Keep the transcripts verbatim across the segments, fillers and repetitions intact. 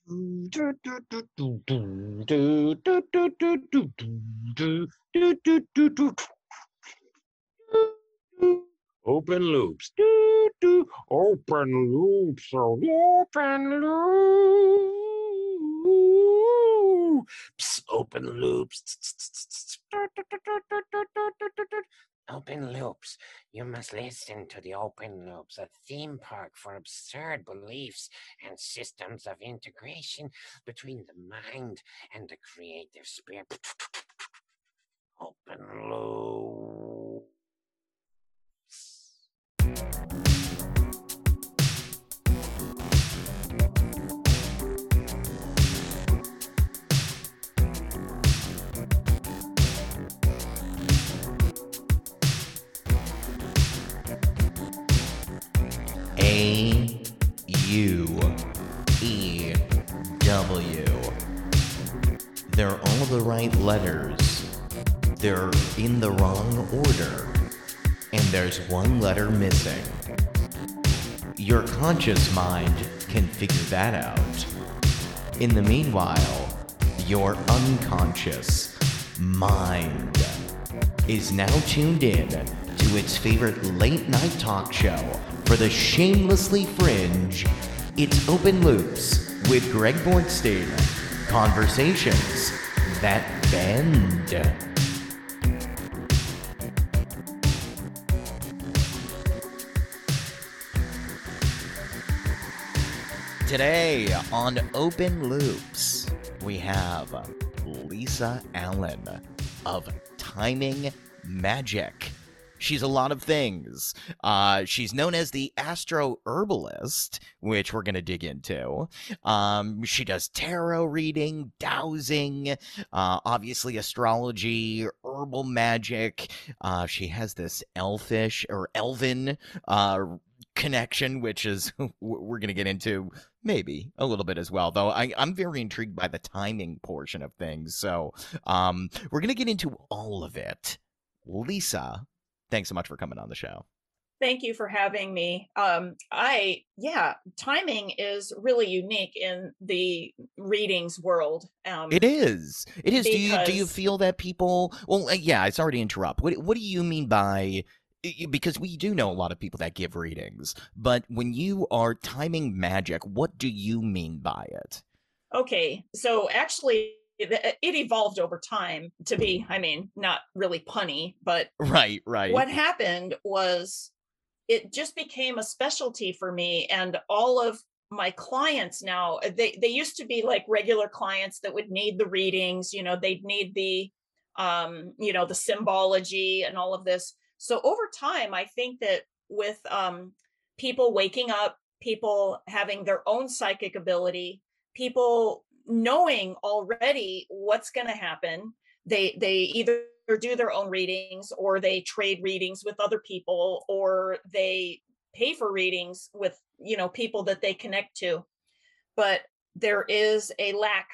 Open loops. Do, do. Open loops. Open loops. Open loops. Open loops. You must listen to the open loops, a theme park for absurd beliefs and systems of integration between the mind and the creative spirit. Open loops. A U E W. They're all the right letters. They're in the wrong order. And there's one letter missing. Your conscious mind can figure that out. In the meanwhile, your unconscious mind is now tuned in to its favorite late night talk show for the shamelessly fringe. It's Open Loops with Greg Bornstein. Conversations that bend. Today on Open Loops, we have Lisa Allen of Timing Magic. She's a lot of things. Uh, she's known as the Astro Herbalist, which we're going to dig into. Um, she does tarot reading, dowsing, uh, obviously astrology, herbal magic. Uh, she has this elfish or elven uh, connection, which is we're going to get into maybe a little bit as well, though I, I'm very intrigued by the timing portion of things. So um, we're going to get into all of it. Lisa, thanks so much for coming on the show. Thank you for having me. Um, I, yeah, timing is really unique in the readings world. Um, it is. It is. Do you do you because- feel that people? Well, uh, yeah. Sorry to interrupt. What What do you mean by? Because we do know a lot of people that give readings, but when you are timing magic, what do you mean by it? Okay, so actually, it, it evolved over time to be, I mean, not really punny, but Right, right. what happened was it just became a specialty for me, and all of my clients now, they they used to be like regular clients that would need the readings, you know, they'd need the um you know the symbology and all of this. So over time, I think that with um people waking up, people having their own psychic ability, people knowing already what's going to happen, they they either do their own readings, or they trade readings with other people, or they pay for readings with, you know, people that they connect to. But there is a lack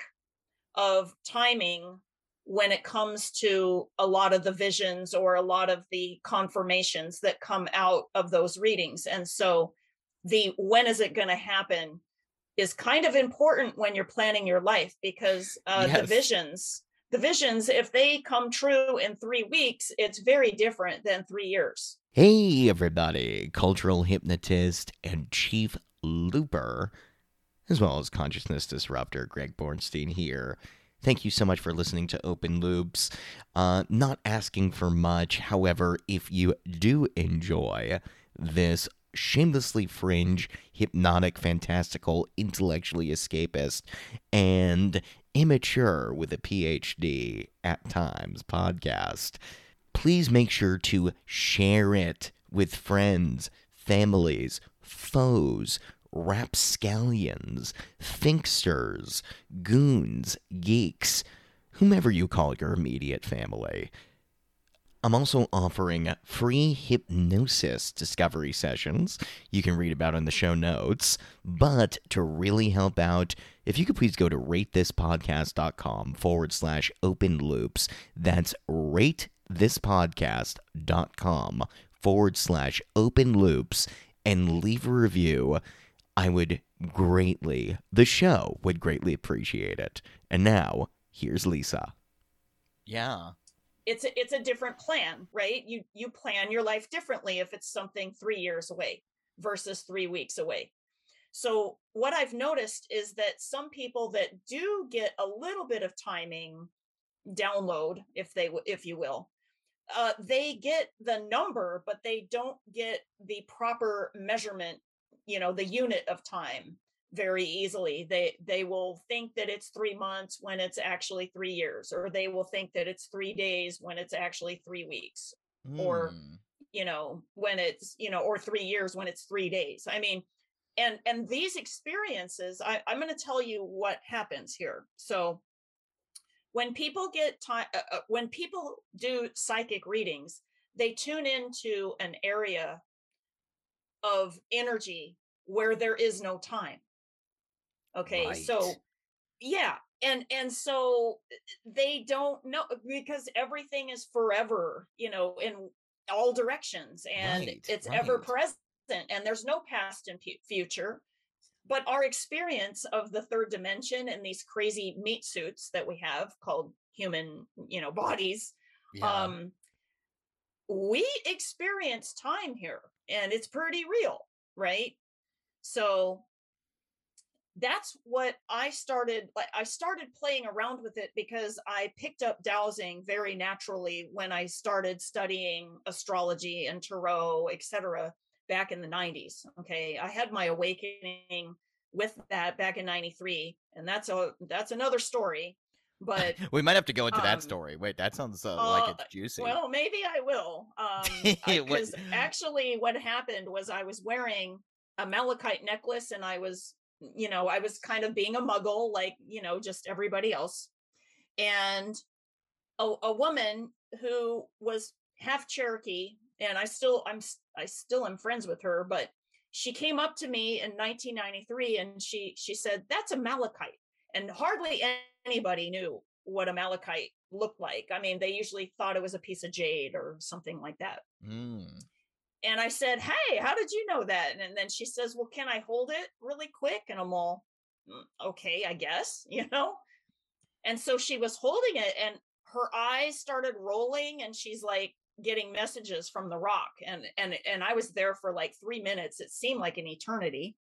of timing when it comes to a lot of the visions or a lot of the confirmations that come out of those readings. And so the when is it going to happen is kind of important when you're planning your life, because uh, Yes. the visions the visions, if they come true in three weeks, it's very different than three years. Hey, everybody. Cultural hypnotist and chief looper, as well as consciousness disruptor, Greg Bornstein here. Thank you so much for listening to Open Loops. Uh, not asking for much. However, if you do enjoy this shamelessly fringe, hypnotic, fantastical, intellectually escapist, and immature with a P H D at times podcast, please make sure to share it with friends, families, foes, rapscallions, thinksters, goons, geeks, whomever you call your immediate family. I'm also offering free hypnosis discovery sessions you can read about in the show notes. But to really help out, if you could please go to ratethispodcast.com forward slash open loops. That's ratethispodcast.com forward slash open loops and leave a review. I would greatly, the show would greatly appreciate it. And now, here's Lisa. Yeah. It's a, it's a different plan, right? You you plan your life differently if it's something three years away versus three weeks away. So what I've noticed is that some people that do get a little bit of timing download, if they if you will, uh, they get the number, but they don't get the proper measurement, you know, the unit of time very easily. They they will think that it's three months when it's actually three years, or they will think that it's three days when it's actually three weeks, Mm. or you know, when it's, you know, or three years when it's three days. I mean, and and these experiences, I, I'm going to tell you what happens here. So when people get time, uh, uh, when people do psychic readings, they tune into an area of energy where there is no time. Okay, Right. so yeah, and and so they don't know, because everything is forever, you know, in all directions, and Right, it's ever right. present, and there's no past and pu- future. But our experience of the third dimension and these crazy meat suits that we have called human, you know, bodies, Yeah. um, we experience time here, and it's pretty real, right? So that's what I started. Like, I started playing around with it because I picked up dowsing very naturally when I started studying astrology and tarot, et cetera, back in the nineties. Okay, I had my awakening with that back in ninety-three, and that's a that's another story. But We might have to go into that um, story. Wait, that sounds uh, uh, like it's juicy. well, maybe I will. Um, What- because actually, what happened was I was wearing a malachite necklace, and I was, you know, I was kind of being a muggle, like, you know, just everybody else. And a, a woman who was half Cherokee, and I still, I'm, s- I still am friends with her, but she came up to me in nineteen ninety-three, and she, she said, "That's a malachite." And hardly anybody knew what a malachite looked like. I mean, they usually thought it was a piece of jade or something like that. Mm. And I said, "Hey, how did you know that?" And then she says, "Well, can I hold it really quick?" And I'm all, "Mm, okay, I guess," you know? And so she was holding it, and her eyes started rolling, and she's like getting messages from the rock. And and and I was there for like three minutes. It seemed like an eternity.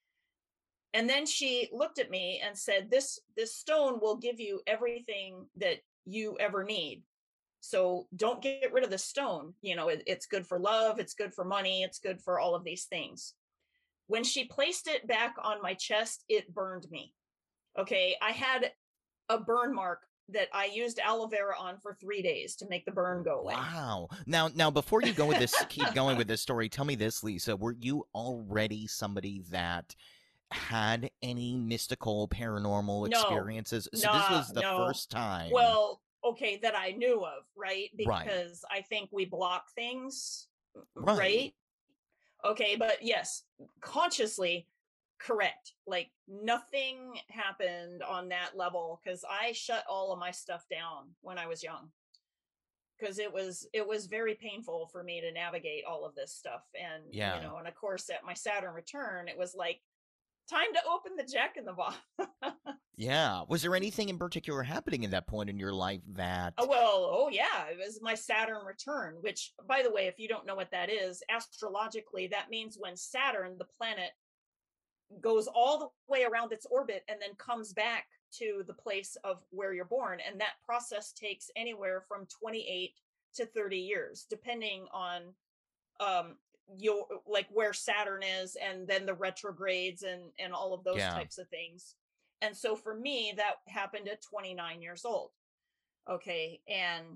And then she looked at me and said, "This this stone will give you everything that you ever need. So don't get rid of the stone. You know, it, it's good for love, it's good for money, it's good for all of these things." When she placed it back on my chest, it burned me. Okay, I had a burn mark that I used aloe vera on for three days to make the burn go away. Wow. Now, now, before you go with this, keep going with this story. Tell me this, Lisa. Were you already somebody that had any mystical, paranormal No, experiences? So this nah, was the no. first time. Well, okay, that I knew of, right? Right. Because I think we block things, Right. right? Okay, but yes, consciously correct. Like nothing happened on that level, because I shut all of my stuff down when I was young. Because it was it was very painful for me to navigate all of this stuff. And Yeah. you know, and of course at my Saturn return, it was like time to open the Jack in the Box. Yeah. Was there anything in particular happening at that point in your life that? Oh, well, oh yeah, it was my Saturn return, which, by the way, if you don't know what that is, astrologically, that means when Saturn, the planet, goes all the way around its orbit and then comes back to the place of where you're born. And that process takes anywhere from twenty-eight to thirty years, depending on um your, like, where Saturn is, and then the retrogrades and and all of those Yeah. types of things. And so for me, that happened at twenty-nine years old. Okay, and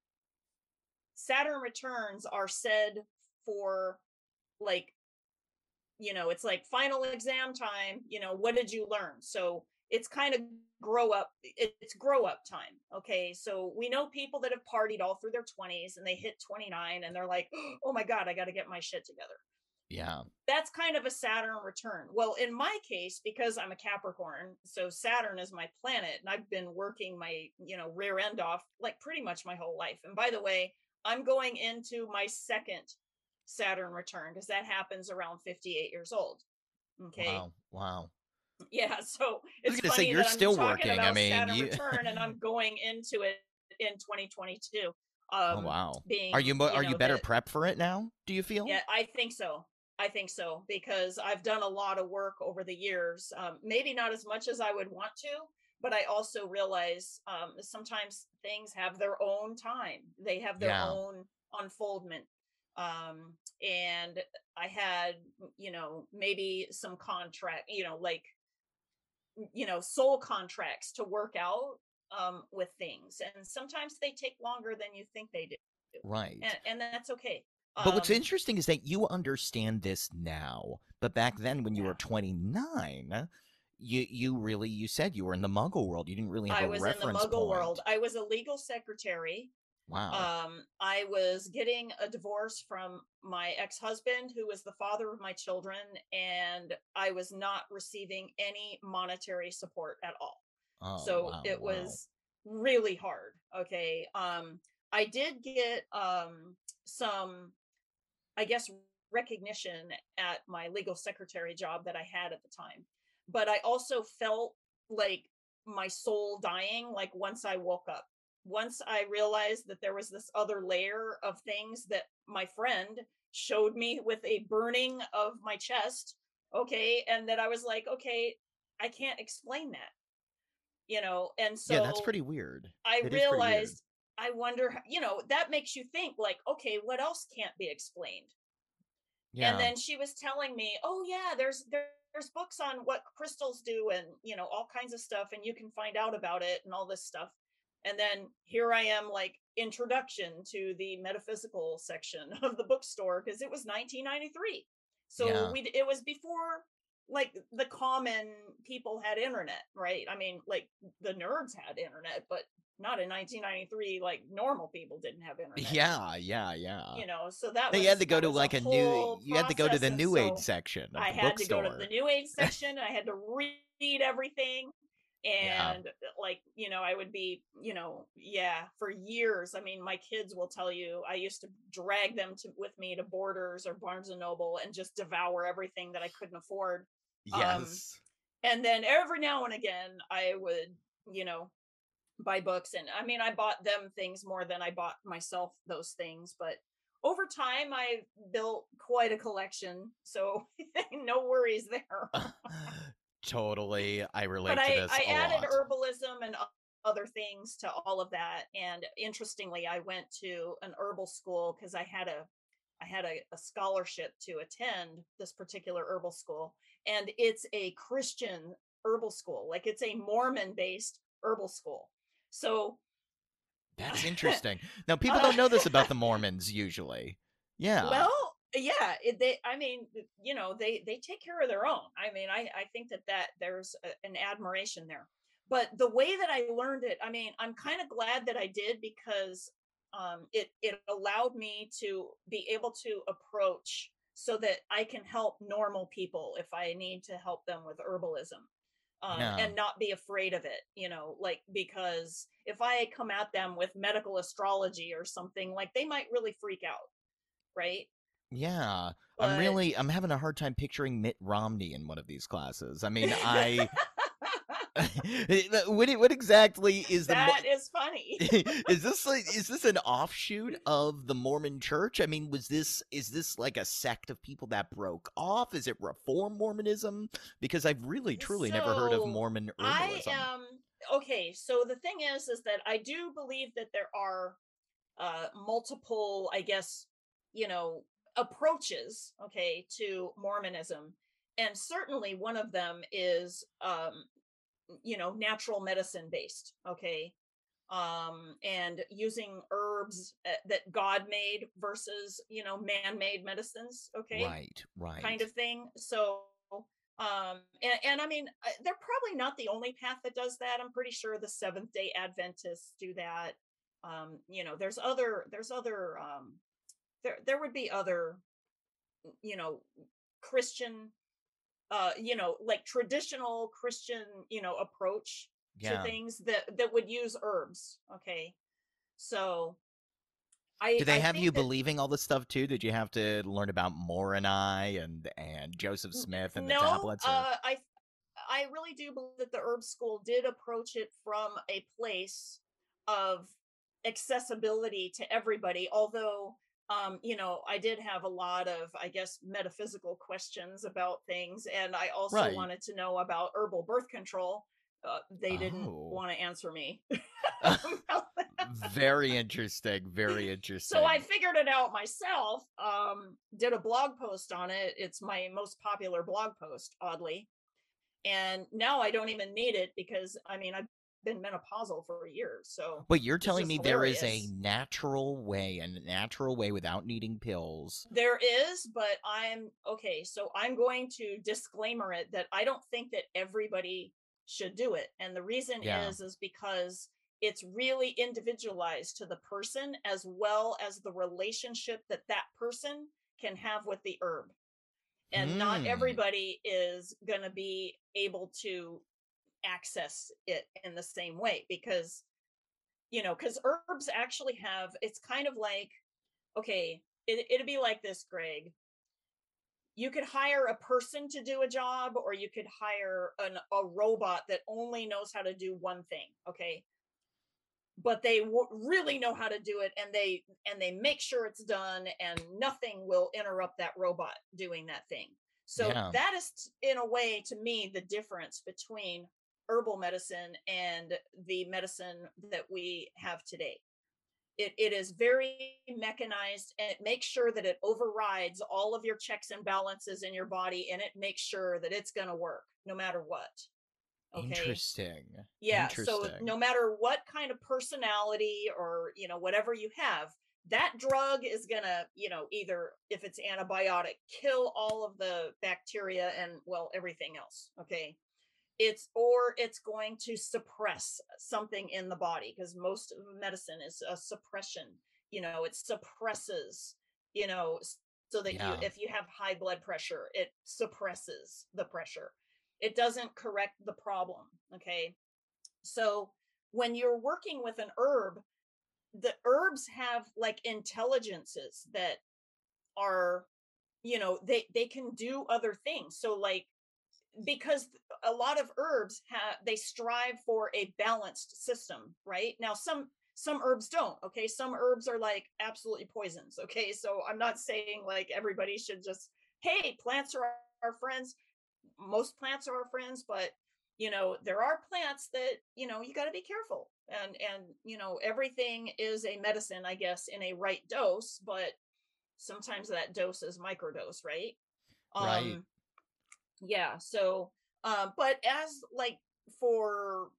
Saturn returns are said for, like, you know, it's like final exam time, you know, what did you learn? So it's kind of grow up, it's grow up time. Okay, so we know people that have partied all through their twenties, and they hit twenty-nine and they're like, "Oh my God, I got to get my shit together." Yeah. That's kind of a Saturn return. Well, in my case, because I'm a Capricorn, so Saturn is my planet, and I've been working my, you know, rear end off like pretty much my whole life. And by the way, I'm going into my second Saturn return, because that happens around fifty-eight years old. Okay. Wow. Wow. Yeah, so I was it's gonna say funny you're that I'm still talking working. I about mean, Saturn you. return and I'm going into it in twenty twenty-two. Oh Um, wow. Are being, you mo- you are you know, better the prepped for it now? Do you feel? yeah, I think so. I think so because I've done a lot of work over the years. Um, maybe not as much as I would want to, but I also realize um, sometimes things have their own time. They have their Yeah. own unfoldment. Um, and I had, you know, maybe some contract, you know, like, you know, soul contracts to work out um, with things. And sometimes they take longer than you think they do. Right. And, and that's okay. But what's Um, interesting is that you understand this now, but back then when you yeah. were twenty-nine, you you really you said you were in the Muggle world. You didn't really have I a was in the reference Muggle world. point. I was a legal secretary. Wow. Um, I was getting a divorce from my ex-husband, who was the father of my children, and I was not receiving any monetary support at all. Oh, So wow, it wow. was really hard. Okay. Um, I did get um some, I guess, recognition at my legal secretary job that I had at the time. But I also felt like my soul dying, like once I woke up. Once I realized that there was this other layer of things that my friend showed me with a burning of my chest, okay, and that I was like, okay, I can't explain that, you know, and Yeah, that's so pretty weird. I That is pretty weird. realized, I wonder, you know, that makes you think like, okay, what else can't be explained? And Yeah. then she was telling me, oh yeah, there's there's books on what crystals do and, you know, all kinds of stuff, and you can find out about it and all this stuff. And then here I am, like, introduction to the metaphysical section of the bookstore, because it was nineteen ninety-three. So Yeah. we it was before, like, the common people had internet, right? I mean, like, the nerds had internet, but not in nineteen ninety-three. Like, normal people didn't have internet, Yeah, yeah, yeah. you know. So that Now you had was to go that to was a like a new whole you had to go to process. the And New Age so section of I the had to go to the bookstore. new age section. I had to read everything. Yeah. And, like, you know, I would be, you know, yeah, for years. I mean, my kids will tell you I used to drag them to with me to Borders or Barnes and Noble and just devour everything that I couldn't afford. Um, Yes. and then every now and again I would, you know, buy books. And I mean, I bought them things more than I bought myself those things, but over time I built quite a collection, so no worries there. Totally. I But relate to I this I a added lot. herbalism and other things to all of that. And interestingly, I went to an herbal school because I had a I had a, a scholarship to attend this particular herbal school, and it's a Christian herbal school. Like, it's a Mormon based herbal school. So That's interesting. Now people uh, don't know this about the Mormons usually. Yeah. well, yeah, it, they I mean, you know, they they take care of their own. I mean, I I think that that there's a, an admiration there. But the way that I learned it, I mean, I'm kind of glad that I did, because um it it allowed me to be able to approach so that I can help normal people if I need to help them with herbalism. Um, Yeah. and not be afraid of it, you know, like, because if I come at them with medical astrology or something, like, they might really freak out, right? Yeah. I'm But really I'm having a hard time picturing Mitt Romney in one of these classes. I mean, I what what exactly is the Mo- that is funny. is this like is this an offshoot of the Mormon Church? I mean, was this is this like a sect of people that broke off? Is it Reform Mormonism? Because I've really truly never heard of So Mormon I herbalism. am okay. So the thing is, is that I do believe that there are uh, multiple, I guess, you know, approaches, okay, to Mormonism, and certainly one of them is, um, you know, natural medicine based, okay, um, and using herbs uh, that God made versus, you know, man made medicines, okay, Right, kind right. of thing. So um and, and I mean, uh, they're probably not the only path that does that. I'm pretty sure the Seventh Day Adventists do that. Um you know, there's other there's other um there there would be other, you know, Christian, uh you know, like, traditional Christian, you know, approach to Yeah. things that that would use herbs, okay. So I Do they I have think you that believing all this stuff too? Did you have to learn about Moroni and and Joseph n- Smith and the no, tablets, or uh, I I really do believe that the herb school did approach it from a place of accessibility to everybody. Although, um, you know, I did have a lot of, I guess, metaphysical questions about things, and I also right? wanted to know about herbal birth control. Uh, they didn't Oh, want to answer me about that. very interesting. Very So I interesting. figured it out myself. Um, did a blog post on it. It's my most popular blog post, oddly. And now I don't even need it because I mean I've been menopausal for years, so Wait, you're it's telling just me there is a hilarious. natural way, a natural way without needing pills? There is, but I'm okay. So I'm going to disclaimer it that I don't think that everybody should do it. And the reason Yeah. is is because it's really individualized to the person as well as the relationship that that person can have with the herb. And not Hmm. everybody is going to be able to access it in the same way because you know because herbs actually have it's kind of like okay it, it'd be like this, Greg. You could hire a person to do a job or you could hire an, a robot that only knows how to do one thing, okay, but they w- really know how to do it, and they and they make sure it's done and nothing will interrupt that robot doing that thing. So Yeah. that is in a way to me the difference between herbal medicine and the medicine that we have today. It, it is very mechanized, and it makes sure that it overrides all of your checks and balances in your body, and it makes sure that it's going to work no matter what. Okay. Interesting. Yeah, so Interesting. no matter what kind of personality or, you know, whatever you have, that drug is gonna, you know, either if it's antibiotic, kill all of the bacteria and well, everything else. Okay. It's or it's going to suppress something in the body because most of medicine is a suppression. You know, it suppresses, you know, so that you Yeah. if you have high blood pressure, it suppresses the pressure. It doesn't correct the problem. Okay, so when you're working with an herb, the herbs have like intelligences that are, you know, they they can do other things. So like because a lot of herbs have they strive for a balanced system, right? Now some some herbs don't, okay? Some herbs are like absolutely poisons, okay? So I'm not saying like everybody should just hey, plants are our friends. Most plants are our friends, but you know there are plants that you know you got to be careful, and and you know everything is a medicine, I guess, in a right dose, but sometimes that dose is microdose, right? Right. um yeah, so um but as like for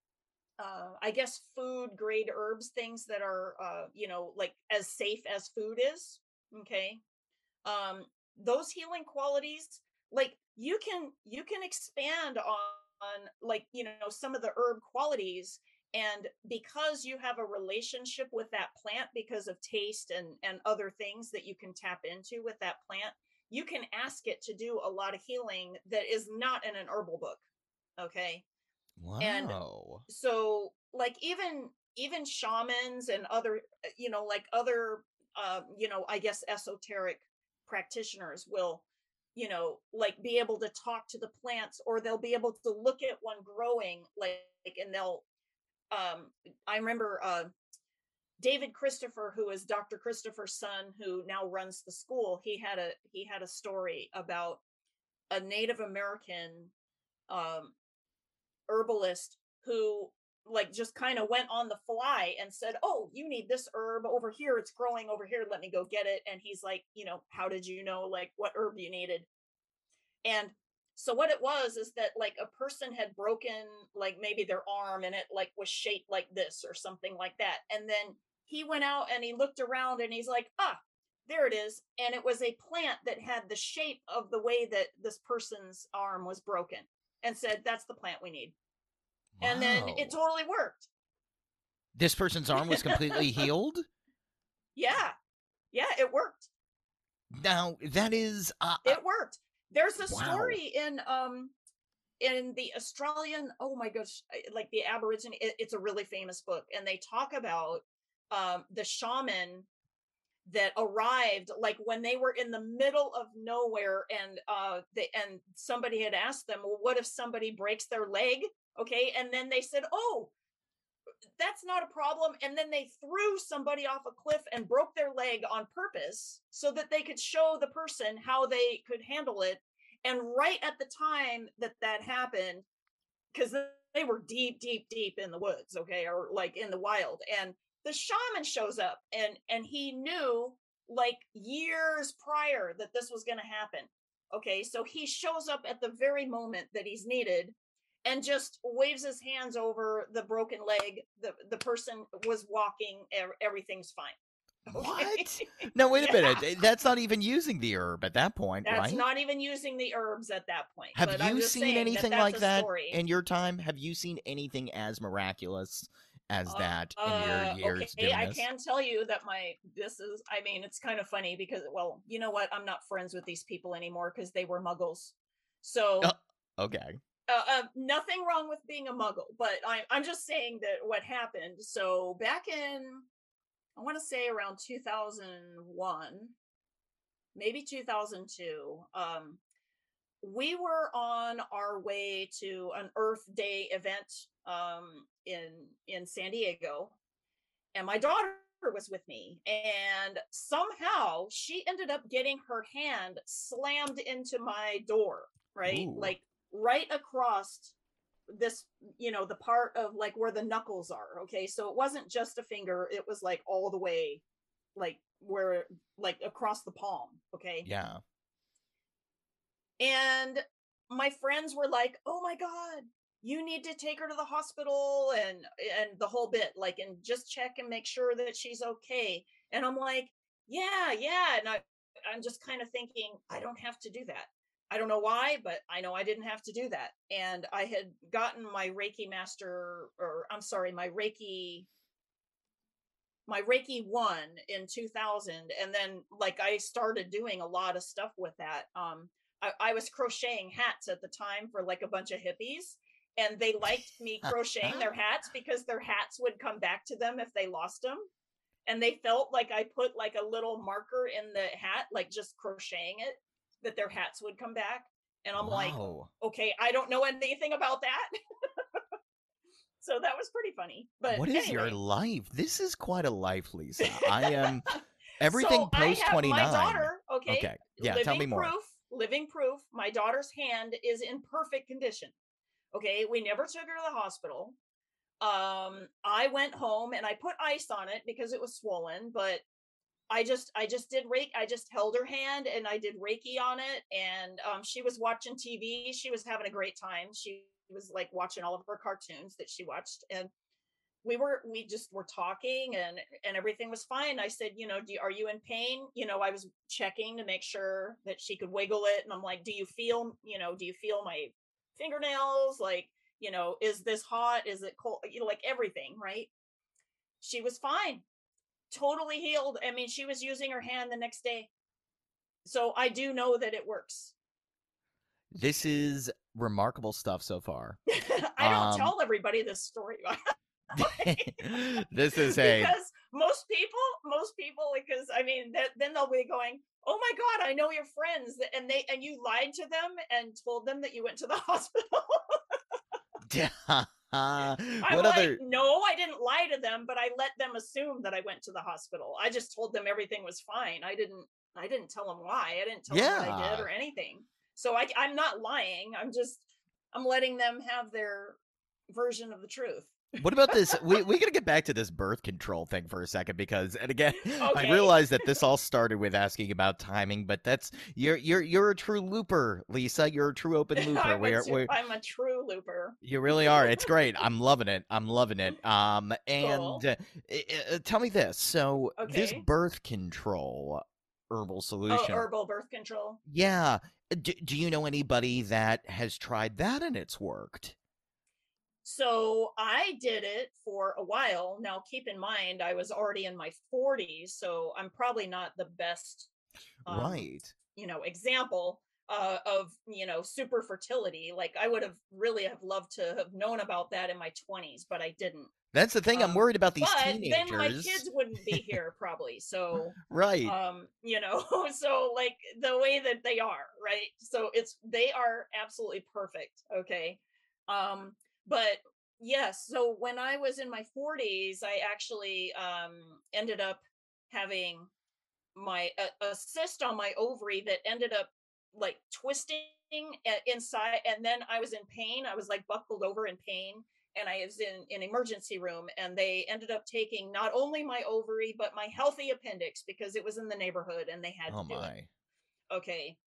uh I guess food grade herbs, things that are uh you know like as safe as food is, okay, um those healing qualities, like you can you can expand on like you know some of the herb qualities, and because you have a relationship with that plant because of taste and and other things that you can tap into with that plant, you can ask it to do a lot of healing that is not in an herbal book, okay. And Wow. so like even even shamans and other uh, you know like other uh, you know I guess esoteric practitioners will you know like be able to talk to the plants, or they'll be able to look at one growing like and they'll um I remember uh David Christopher, who is Dr. Christopher's son, who now runs the school. He had a he had a story about a Native American um herbalist who like just kind of went on the fly and said, "Oh, you need this herb over here. It's growing over here. Let me go get it." And he's like, "You know, how did you know like what herb you needed?" And so what it was is that like a person had broken like maybe their arm and it like was shaped like this or something like that. And then he went out and he looked around and he's like, "Ah, there it is." And it was a plant that had the shape of the way that this person's arm was broken, and said, "That's the plant we need." And then it Wow. totally worked. This person's arm was completely healed? Yeah. Yeah, it worked. Now, that is uh, uh, It worked. There's a wow. story in um in the Australian, oh my gosh, like the Aborigine, it, it's a really famous book, and they talk about um the shaman that arrived like when they were in the middle of nowhere, and uh they and somebody had asked them, well, what if somebody breaks their leg? Okay, and then they said, oh, that's not a problem, and then they threw somebody off a cliff and broke their leg on purpose so that they could show the person how they could handle it. And right at the time that that happened, because they were deep deep deep in the woods, okay, or like in the wild, and the shaman shows up, and and he knew like years prior that this was going to happen. Okay, so he shows up at the very moment that he's needed and just waves his hands over the broken leg. The the person was walking, everything's fine. Okay? What? No, wait a Yeah. minute. That's not even using the herb at that point, That's right? not even using the herbs at that point. Have But I'm you just seen saying anything that that's like a that story. in your time? Have you seen anything as miraculous as Uh, that in uh, your years okay, doing I this? can tell you that my this is. I mean, it's kind of funny because, well, you know what? I'm not friends with these people anymore because they were Muggles. So, Oh, okay. uh, uh, nothing wrong with being a Muggle, but I, I'm just saying that what happened. So back in, I want to say around two thousand one, maybe two thousand two. Um, we were on our way to an Earth Day event um, in in San Diego, and my daughter was with me, and somehow she ended up getting her hand slammed into my door, right, Ooh. like right across this, you know, the part of like where the knuckles are. Okay, so it wasn't just a finger, it was like all the way, like where, like across the palm. Okay, Yeah. and my friends were like, oh my god, you need to take her to the hospital, and and the whole bit, like, and just check and make sure that she's okay. And I'm like, yeah, yeah. And I, I'm just kind of thinking, I don't have to do that. I don't know why, but I know I didn't have to do that. And I had gotten my Reiki master, or I'm sorry, my Reiki my Reiki one in two thousand. And then like I started doing a lot of stuff with that. Um, I, I was crocheting hats at the time for like a bunch of hippies, and they liked me crocheting their hats because their hats would come back to them if they lost them. And they felt like I put like a little marker in the hat, like just crocheting it, that their hats would come back. And I'm like, Wow. okay, I don't know anything about that. So that was pretty funny. But What is anyway. your life? This is quite a life, Lisa. I am everything So I post have twenty-nine. my daughter, okay, Okay. Yeah, living tell me more. proof, living proof. My daughter's hand is in perfect condition. Okay, we never took her to the hospital. Um, I went home and I put ice on it because it was swollen, but I just I just did Reiki. I just held her hand and I did Reiki on it, and um, she was watching T V. She was having a great time. She was like watching all of her cartoons that she watched, and we were we just were talking, and and everything was fine. I said, you know, do you, are you in pain? You know, I was checking to make sure that she could wiggle it, and I'm like, do you feel, you know, do you feel my fingernails? Like, you know, is this hot? Is it cold? You know, like everything, right? She was fine, totally healed. I mean, she was using her hand the next day. So I do know that it works. This is remarkable stuff so far. I don't Um, tell everybody this story. This is a Because most people, most people, because I mean, th- then they'll be going, "Oh my God, I know your friends," and they and you lied to them and told them that you went to the hospital. I'm what like, other no, I didn't lie to them, but I let them assume that I went to the hospital. I just told them everything was fine. I didn't, I didn't tell them why. I didn't tell them what I did Yeah. or anything. So I, I'm not lying. I'm just, I'm letting them have their version of the truth. What about this? We we gotta get back to this birth control thing for a second, because, and again, I Okay. realize that this all started with asking about timing, but that's you're you're you're a true looper, Lisa. You're a true open looper. I'm, a We're, tru- we're I'm a true looper. you really are. It's great. I'm loving it. I'm loving it. Um, and Cool. uh, uh, tell me this. So this Okay. birth control herbal Oh, solution. herbal birth control. Yeah. Do, do you know anybody that has tried that and it's worked? So I did it for a while. Now, keep in mind, I was already in my forties, so I'm probably not the best, um, Right. you know, example. uh, of, you know, super fertility. Like I would have really have loved to have known about that in my twenties, but I didn't. That's the thing. I'm Um, worried about these but then my teenagers. kids wouldn't be here probably. So, Right. um, you know, so like the way that they are, right? So it's, they are absolutely perfect. Okay. Um, but yes, so when I was in my forties, I actually um ended up having my a, a cyst on my ovary that ended up like twisting a- inside, and then I was in pain. I was like buckled over in pain, and I was in an emergency room, and they ended up taking not only my ovary but my healthy appendix because it was in the neighborhood and they had Oh to do it. my. Okay.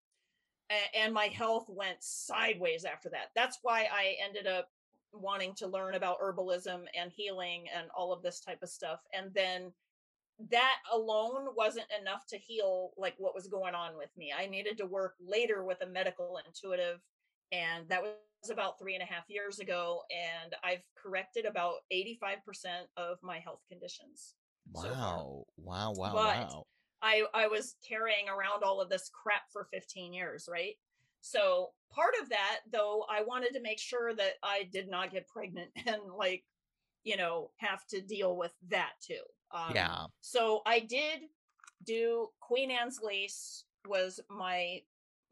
A- and my health went sideways after that. That's why I ended up wanting to learn about herbalism and healing and all of this type of stuff. And then that alone wasn't enough to heal like what was going on with me. I needed to work later with a medical intuitive, and that was about three and a half years ago. And I've corrected about eighty-five percent of my health conditions so far. Wow. Wow. Wow. But Wow. I I was carrying around all of this crap for fifteen years, right? So part of that, though, I wanted to make sure that I did not get pregnant and like, you know, have to deal with that too. Um, Yeah. so I did do Queen Anne's lace was my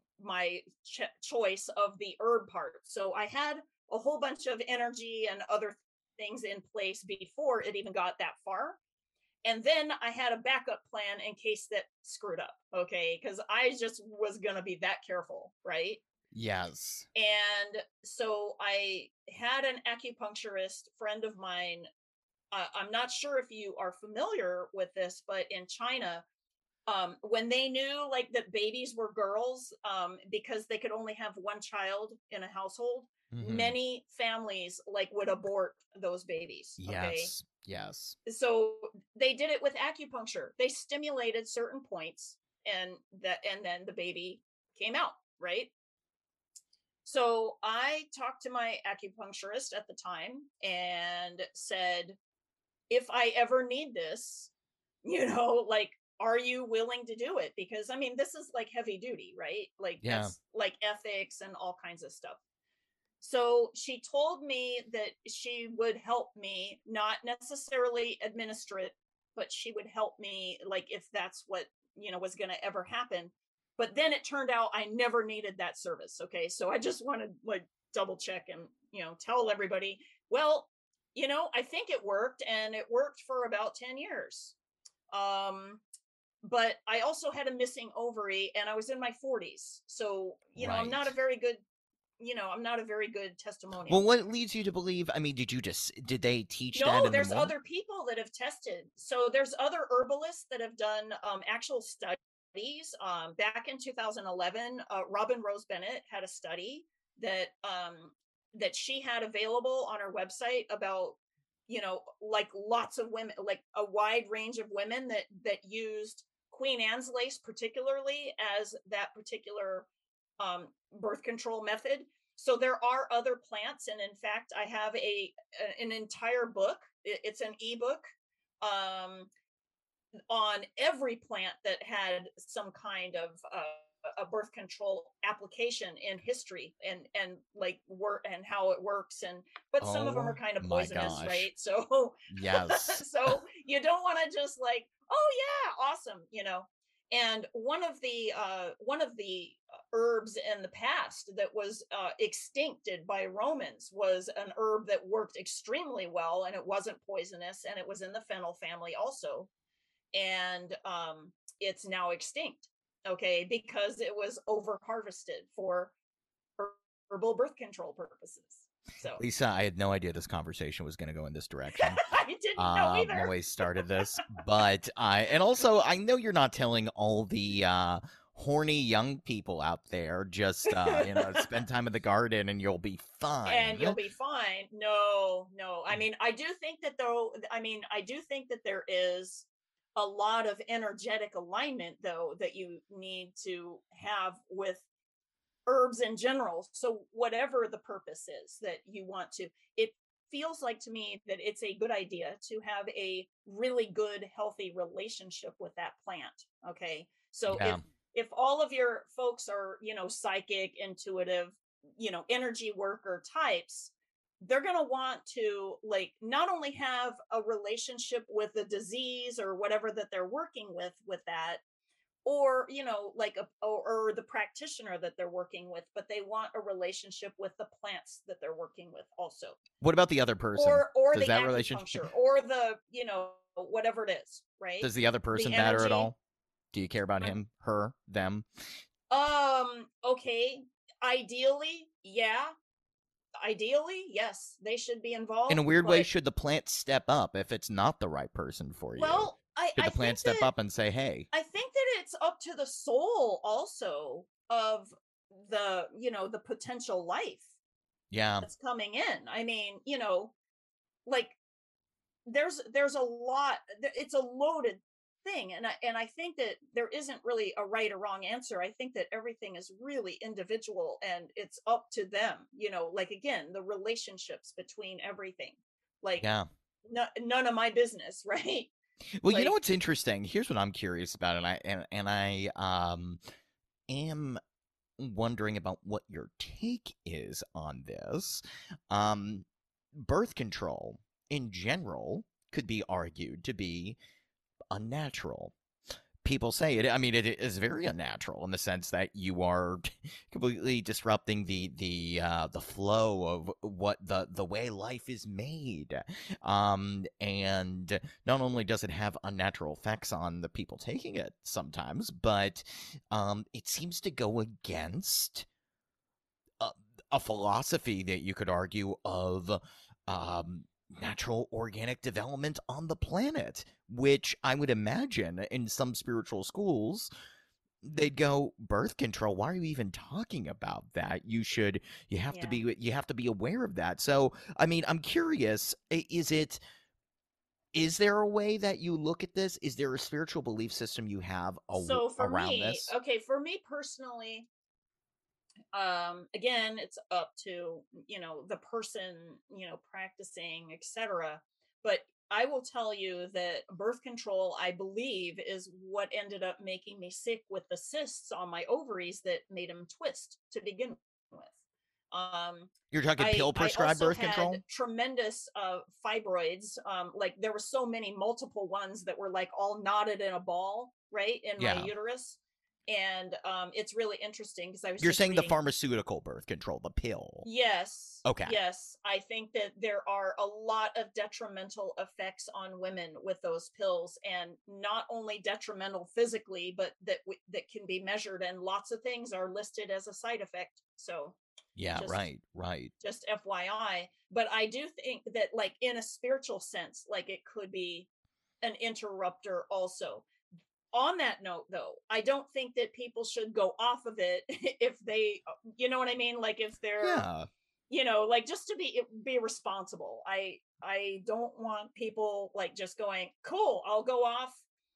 my ch- choice of the herb part. So I had a whole bunch of energy and other things in place before it even got that far. And then I had a backup plan in case that screwed up. Okay. Cause I just was going to be that careful. Right. Yes. And so I had an acupuncturist friend of mine. Uh, I'm not sure if you are familiar with this, but in China, um, when they knew like that babies were girls, um, because they could only have one child in a household, Mhm. many families like would abort those babies. Okay. Yes. Yes. So they did it with acupuncture. They stimulated certain points, and that, and then the baby came out, right? So I talked to my acupuncturist at the time and said, if I ever need this, you know, like, are you willing to do it? Because I mean, this is like heavy duty, right? Like, Yeah. that's like ethics and all kinds of stuff. So she told me that she would help me, not necessarily administer it, but she would help me, like, if that's what, you know, was going to ever happen. But then it turned out I never needed that service. Okay. So I just want to like double check and, you know, tell everybody, well, you know, I think it worked, and it worked for about ten years. Um, but I also had a missing ovary, and I was in my forties. So, you know, I'm not a Right. very good, you know, I'm not a very good testimonial. Well, what leads you to believe? I mean, did you just did they teach that No, in the there's Mormon? other people that have tested. So there's other herbalists that have done um, actual studies. Um, back in two thousand eleven, uh, Robin Rose Bennett had a study that um, that she had available on her website about, you know, like lots of women, like a wide range of women that that used Queen Anne's lace particularly as that particular um, birth control method. So there are other plants, and in fact, I have a an entire book. It's an ebook um, on every plant that had some kind of uh, a birth control application in history, and and like work and how it works. And but some of them Oh are kind of my poisonous, gosh. right? So Yes. so you don't want to just like, oh yeah, awesome, you know. And one of the uh, one of the herbs in the past that was uh, extincted by Romans was an herb that worked extremely well, and it wasn't poisonous, and it was in the fennel family also, and um, it's now extinct. Okay, because it was over harvested for herbal birth control purposes. So Lisa, I had no idea this conversation was going to go in this direction. I didn't know Uh, either. when we started this, but I and also I know you're not telling all the uh, horny young people out there just uh, you know spend time in the garden and you'll be fine. And you'll be fine. No, no. I mean, I do think that though, I mean, I do think that there is a lot of energetic alignment though that you need to have with herbs in general. So whatever the purpose is that you want to, it feels like to me that it's a good idea to have a really good, healthy relationship with that plant. Okay. So Yeah. if if all of your folks are, you know, psychic, intuitive, you know, energy worker types, they're going to want to like not only have a relationship with the disease or whatever that they're working with with that, or you know like a or, or the practitioner that they're working with, but they want a relationship with the plants that they're working with also, What about the other person? or or Does the that relationship acupuncture or the you know whatever it is, right? does the other person The matter at energy. all? Do you care about I'm- him, her, them? um okay, ideally, yeah, ideally, yes, they should be involved. In a weird way, but- should the plant step up if it's not the right person for you? well, I, Should I the plant think step that, up and say, "Hey"? I think that it's up to the soul also of the, you know, the potential life Yeah. that's coming in. I mean, you know, like there's there's a lot. th- It's a loaded thing, and I and I think that there isn't really a right or wrong answer. I think that everything is really individual, and it's up to them. You know, like again, the relationships between everything. Like Yeah. no, none of my business, right? Well, you know Like- what's interesting? Here's what I'm curious about, and I and, and I um am wondering about what your take is on this. Um, birth control in general could be argued to be unnatural. People say it. I mean, it is very unnatural in the sense that you are completely disrupting the the uh, the flow of what the the way life is made. Um, and not only does it have unnatural effects on the people taking it sometimes, but um, it seems to go against a, a philosophy that you could argue of um, natural organic development on the planet, which I would imagine in some spiritual schools they'd go, birth control, why are you even talking about that? You should you have to Yeah. be you have to be aware of that. So I mean, I'm curious, i- is it is there a way that you look at this? Is there a spiritual belief system you have a, So for around me, this? okay, for me personally, um again, it's up to, you know, the person, you know, practicing, etc. But I will tell you that birth control, I believe, is what ended up making me sick with the cysts on my ovaries that made them twist to begin with. um You're talking I, pill I prescribed also birth had control? tremendous uh, fibroids. Um, like there were so many multiple ones that were like all knotted in a ball, right, in Yeah. my uterus. And um, it's really interesting because I was You're just saying the reading- pharmaceutical birth control, the pill. Yes. Okay. Yes, I think that there are a lot of detrimental effects on women with those pills, and not only detrimental physically, but that w- that can be measured, and lots of things are listed as a side effect. So Yeah, Just- right, right. just F Y I. But I do think that, like, in a spiritual sense, like it could be an interrupter also. On that note, though, I don't think that people should go off of it if they, you know what I mean? Like if they're, Yeah. you know, like just to be be responsible. I I don't want people like just going, cool, I'll go off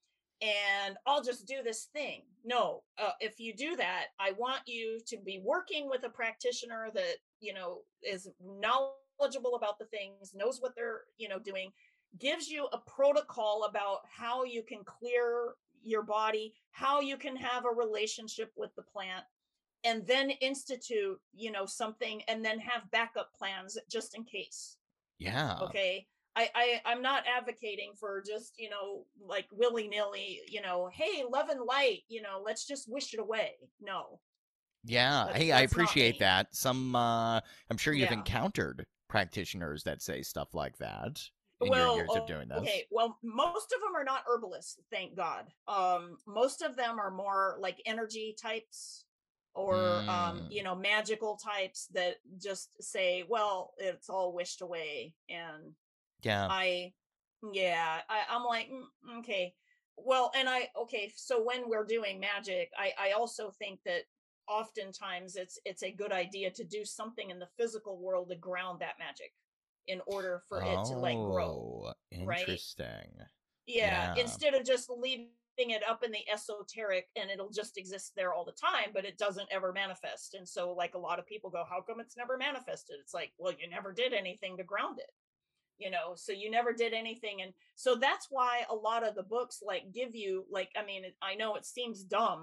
and I'll just do this thing. No, uh, if you do that, I want you to be working with a practitioner that, you know, is knowledgeable about the things, knows what they're, you know, doing, gives you a protocol about how you can clear your body, how you can have a relationship with the plant, and then institute, you know, something, and then have backup plans just in case. Yeah. Okay. I, I I'm not advocating for just, you know, like willy-nilly, you know, hey, love and light, you know, let's just wish it away. No. Yeah. That's- Hey, I that's not appreciate me. that. Some uh I'm sure you've Yeah. encountered practitioners that say stuff like that in Well, your years of o- doing this. okay. Well, most of them are not herbalists, thank God. Um, most of them are more like energy types, or um, Mm. you know, magical types that just say, well, it's all wished away. And Yeah. I, yeah, I, I'm like, "Mm, okay, well, and I, okay, so when we're doing magic, I, I also think that oftentimes it's it's a good idea to do something in the physical world to ground that magic in order for it to like grow. Oh, right? interesting. Yeah, Yeah. instead of just leaving it up in the esoteric and it'll just exist there all the time, but it doesn't ever manifest. And so, like, a lot of people go, how come it's never manifested? It's like, well, you never did anything to ground it, you know, so you never did anything. And so that's why a lot of the books like give you, like, I mean, it- I know it seems dumb,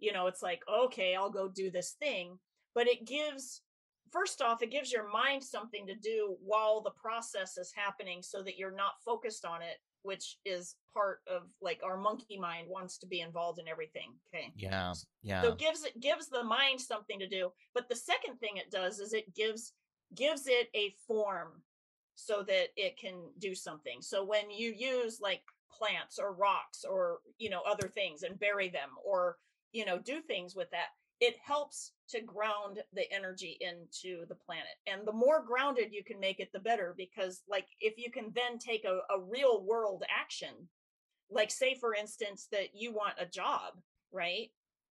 you know, it's like, okay, I'll go do this thing. But it gives, first off, it gives your mind something to do while the process is happening so that you're not focused on it, which is part of like our monkey mind wants to be involved in everything. Okay. Yeah. So Yeah. it gives it gives the mind something to do. But the second thing it does is it gives gives it a form so that it can do something. So when you use like plants or rocks or, you know, other things and bury them or, you know, do things with that, it helps to ground the energy into the planet. And the more grounded you can make it, the better, because like if you can then take a, a real world action, like say for instance that you want a job, right?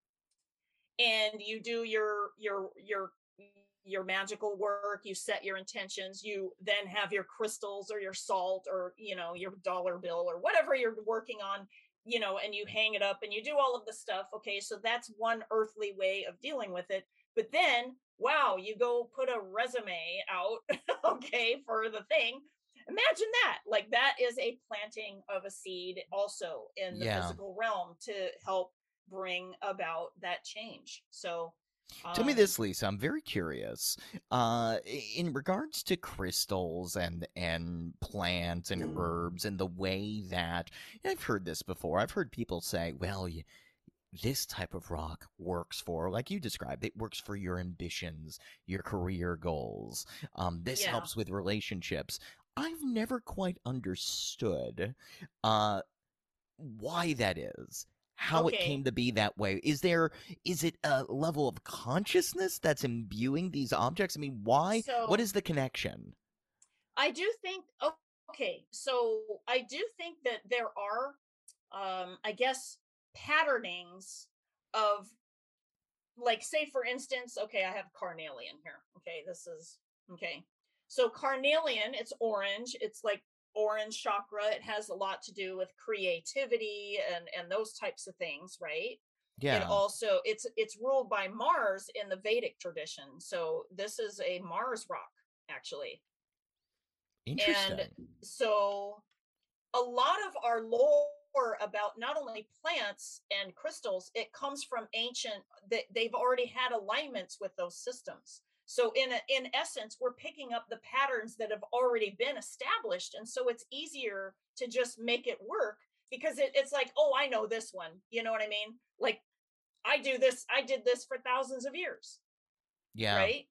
And you do your your your your magical work, you set your intentions, you then have your crystals or your salt or, you know, your dollar bill or whatever you're working on, you know, and you hang it up and you do all of the stuff. Okay, so that's one earthly way of dealing with it. But then, wow, you go put a resume out, okay, for the thing. Imagine that. Like that is a planting of a seed also in the Yeah. physical realm to help bring about that change. So Tell me um this, Lisa. I'm very curious. Uh, i- in regards to crystals and and plants and herbs and the way that I've heard this before. I've heard people say, "Well, y this type of rock works for," like you described, it works for your ambitions, your career goals. Um, this yeah. helps with relationships. I've never quite understood uh, why that is, how it Okay. came to be that way. Is there, is it a level of consciousness that's imbuing these objects? I mean, why? What So is the connection? I do think, oh, okay. So I do think that there are, um, I guess, patternings of, like, say, for instance, okay, I have carnelian here. Okay, this is, okay. So carnelian, it's orange. It's like orange chakra. It has a lot to do with creativity and and those types of things, right? It Yeah, also it's it's ruled by Mars in the Vedic tradition. So this is a Mars rock, actually. And interesting. so a lot of our lore about not only plants and crystals, it comes from ancient, that they've already had alignments with those systems. So in a, in essence, we're picking up the patterns that have already been established, and so it's easier to just make it work because it, it's like, oh, I know this one. You know what I mean? Like I do this, I did this for thousands of years, Yeah, right?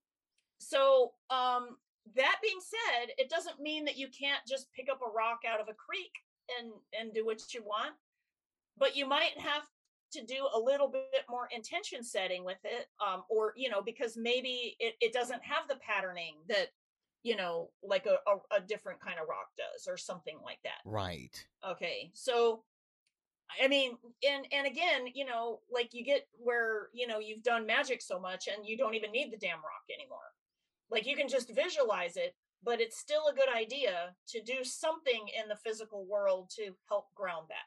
So um that being said, it doesn't mean that you can't just pick up a rock out of a creek and and do what you want, but you might have to do a little bit more intention setting with it, um or you know, because maybe it, it doesn't have the patterning that, you know, like a, a, a different kind of rock does or something like that. right. Okay, so I mean, and and again, you know, like you get where, you know, you've done magic so much and you don't even need the damn rock anymore. Like you can just visualize it, but it's still a good idea to do something in the physical world to help ground that.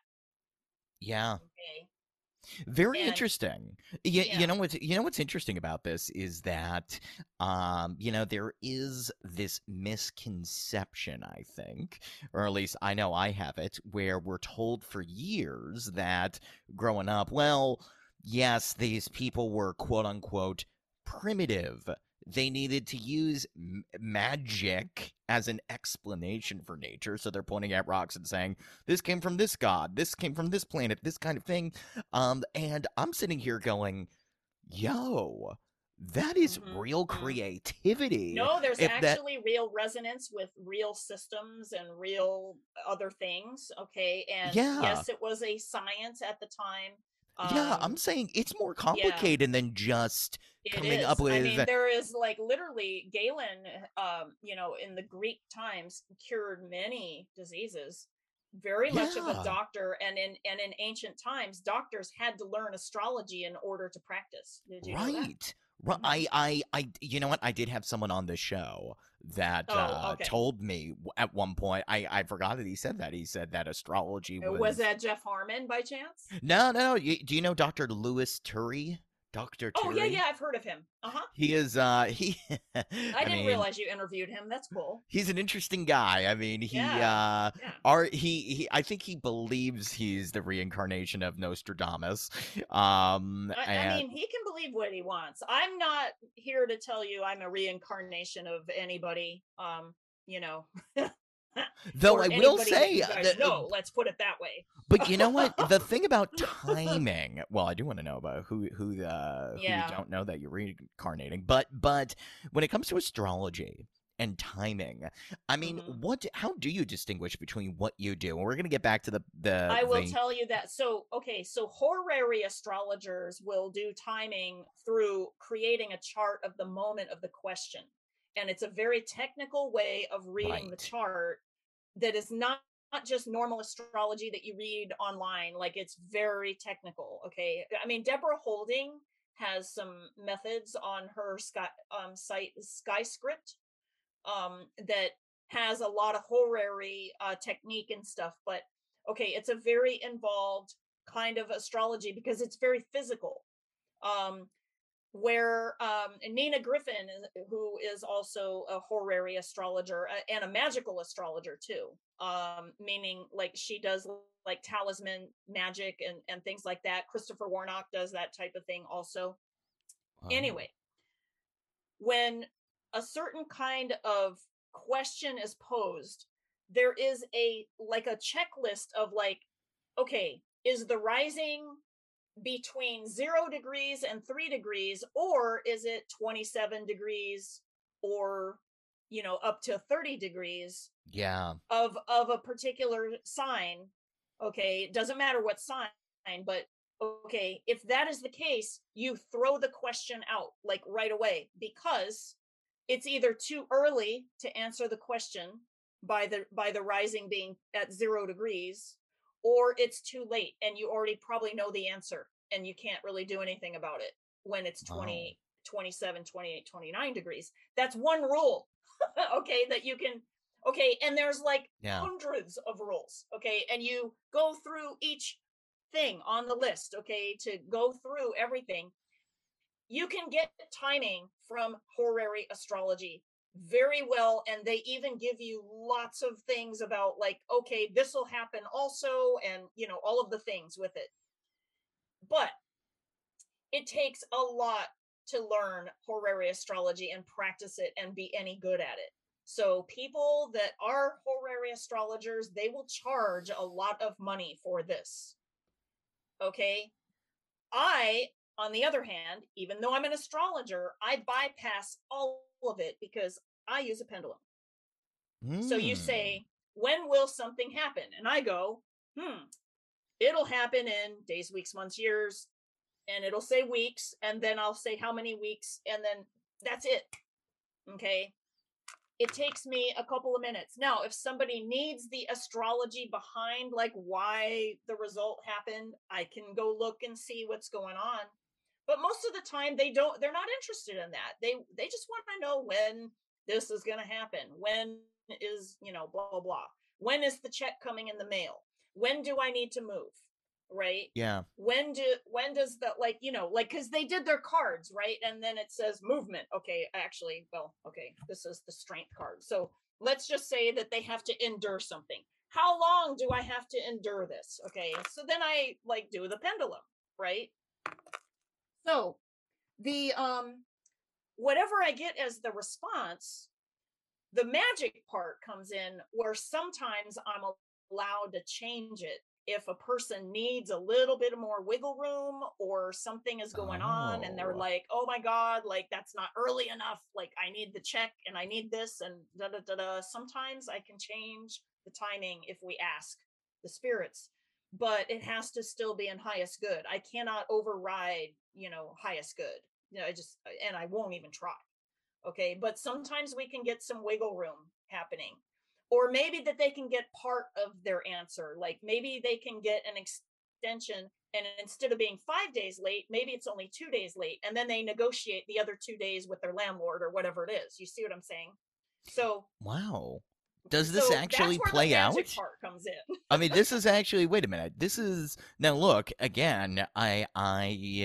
Yeah. Okay. Very And interesting. You, yeah. you know what's you know what's interesting about this is that um you know there is this misconception, I think, or at least I know I have it, where we're told for years that growing up, well, yes, these people were quote unquote primitive. They needed to use m- magic as an explanation for nature, so they're pointing at rocks and saying, "This came from this god, this came from this planet, this kind of thing." Um, and I'm sitting here going, yo, that is Mm-hmm, real mm-hmm. creativity. No, there's If that, actually real resonance with real systems and real other things. Okay. And yeah, yes, it was a science at the time. yeah, Um, I'm saying it's more yeah. complicated than just It coming up is. I mean, with, there is like literally Galen, um, you know, in the Greek times cured many diseases. Very much of a yeah, doctor, and in and in ancient times, doctors had to learn astrology in order to practice. Did you know that? right. Ri- Hmm. I, I, I, you know what? I did have someone on the show that Oh, uh, okay. told me w- at one point. I, I forgot that he said that. He said that astrology Uh, Was was that Jeff Harmon by chance? no, no. You, do you know Doctor Louis Turry? Doctor Oh yeah, Terry. yeah, I've heard of him. Uh-huh. He is uh he I, I didn't mean, realize you interviewed him. That's cool. he's an interesting guy. I mean, he Yeah. uh Yeah. are he, he I think he believes he's the reincarnation of Nostradamus. Um I, I and mean, he can believe what he wants. I'm not here to tell you I'm a reincarnation of anybody. Um, you know, though or I will anybody that say you guys that, know. Let's put it that way. but you know what? The thing about timing, well, I do want to know about who who the who you Yeah. don't know that you're reincarnating, but but when it comes to astrology and timing, I mean, Mhm. what how do you distinguish between what you do? And we're going to get back to the the I will the- tell you that. So, okay, so horary astrologers will do timing through creating a chart of the moment of the question. And it's a very technical way of reading the Right. chart that is not, not just normal astrology that you read online. Like, it's very technical. Okay. I mean, Deborah Holding has some methods on her sky, um, site, SkyScript, um, that has a lot of horary uh, technique and stuff. But okay, it's a very involved kind of astrology because it's very physical. Um, where um, Nina Griffin, who is also a horary astrologer and a magical astrologer too, um, meaning like she does like talisman magic and, and things like that. Christopher Warnock does that type of thing also. Oh. Anyway, when a certain kind of question is posed, there is a like a checklist of like, okay, is the rising between zero degrees and three degrees, or is it twenty-seven degrees, or you know, up to thirty degrees Yeah. of of a particular sign? Okay, it doesn't matter what sign, but okay, if that is the case, you throw the question out like right away, because it's either too early to answer the question by the by the rising being at zero degrees, or it's too late and you already probably know the answer and you can't really do anything about it when it's twenty, twenty-seven, twenty-eight, twenty-nine degrees. That's one rule. Okay, that you can, okay, and there's like Yeah. hundreds of rules. Okay, and you go through each thing on the list, okay, to go through everything. You can get timing from horary astrology very well, and they even give you lots of things about like, okay, this will happen also, and you know, all of the things with it. But it takes a lot to learn horary astrology and practice it and be any good at it. So people that are horary astrologers, they will charge a lot of money for this. Okay. I, on the other hand, even though I'm an astrologer, I bypass all of it because I use a pendulum. So you Mm. say, when will something happen? And I go, hmm, it'll happen in days, weeks, months, years. And it'll say weeks. And then I'll say how many weeks. And then that's it. Okay. It takes me a couple of minutes. Now, if somebody needs the astrology behind like why the result happened, I can go look and see what's going on. But most of the time they don't, they're not interested in that. They they just want to know when this is going to happen. When is, you know, blah, blah, blah. When is the check coming in the mail? When do I need to move? Right? Yeah. When do when does the, like, you know, like, because they did their cards, right? And then it says movement. Okay, actually, well, okay, this is the strength card. So let's just say that they have to endure something. How long do I have to endure this? Okay, so then I like do the pendulum, right? So the um whatever I get as the response, the magic part comes in where sometimes I'm allowed to change it if a person needs a little bit more wiggle room or something is going on and they're Oh. like, oh my God, like that's not early enough. Like I need the check and I need this and da da da da. Sometimes I can change the timing if we ask the spirits, but it has to still be in highest good. I cannot override, you know, highest good. You know, I just, and I won't even try. Okay. But sometimes we can get some wiggle room happening. Or maybe that they can get part of their answer. Like maybe they can get an extension and instead of being five days late, maybe it's only two days late. And then they negotiate the other two days with their landlord or whatever it is. You see what I'm saying? So Wow. Does this so actually that's where play the out? magic part comes in. I mean, this is actually, wait a minute. This is now look, again, I I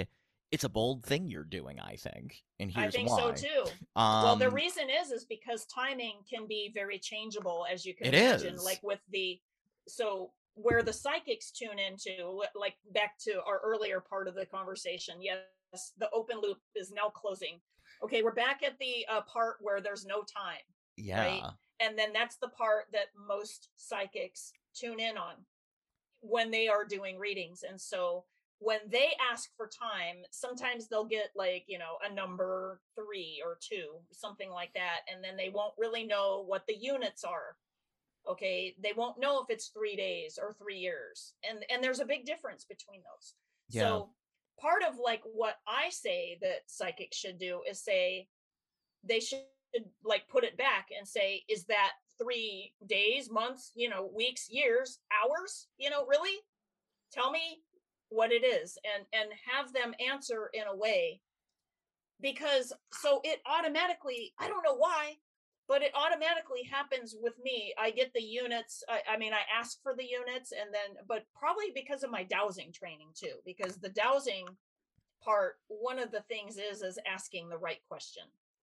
it's a bold thing you're doing, I think. And here's I think why. so too. Um, well, the reason is is because timing can be very changeable, as you can it imagine. is. Like with the so where the psychics tune into, like back to our earlier part of the conversation. Yes, the open loop is now closing. Okay, we're back at the uh, part where there's no time. Yeah. Right? And then that's the part that most psychics tune in on when they are doing readings. And so when they ask for time, sometimes they'll get like, you know, a number three or two, something like that. And then they won't really know what the units are. Okay. They won't know if it's three days or three years. And, and there's a big difference between those. Yeah. So part of like what I say that psychics should do is say, they should like put it back and say, is that three days, months, you know, weeks, years, hours, you know, really tell me what it is, and and have them answer in a way, because so it automatically, I don't know why, but it automatically happens with me. I get the units. I, I mean, I ask for the units, and then, but probably because of my dowsing training too, because the dowsing part, one of the things is, is asking the right question.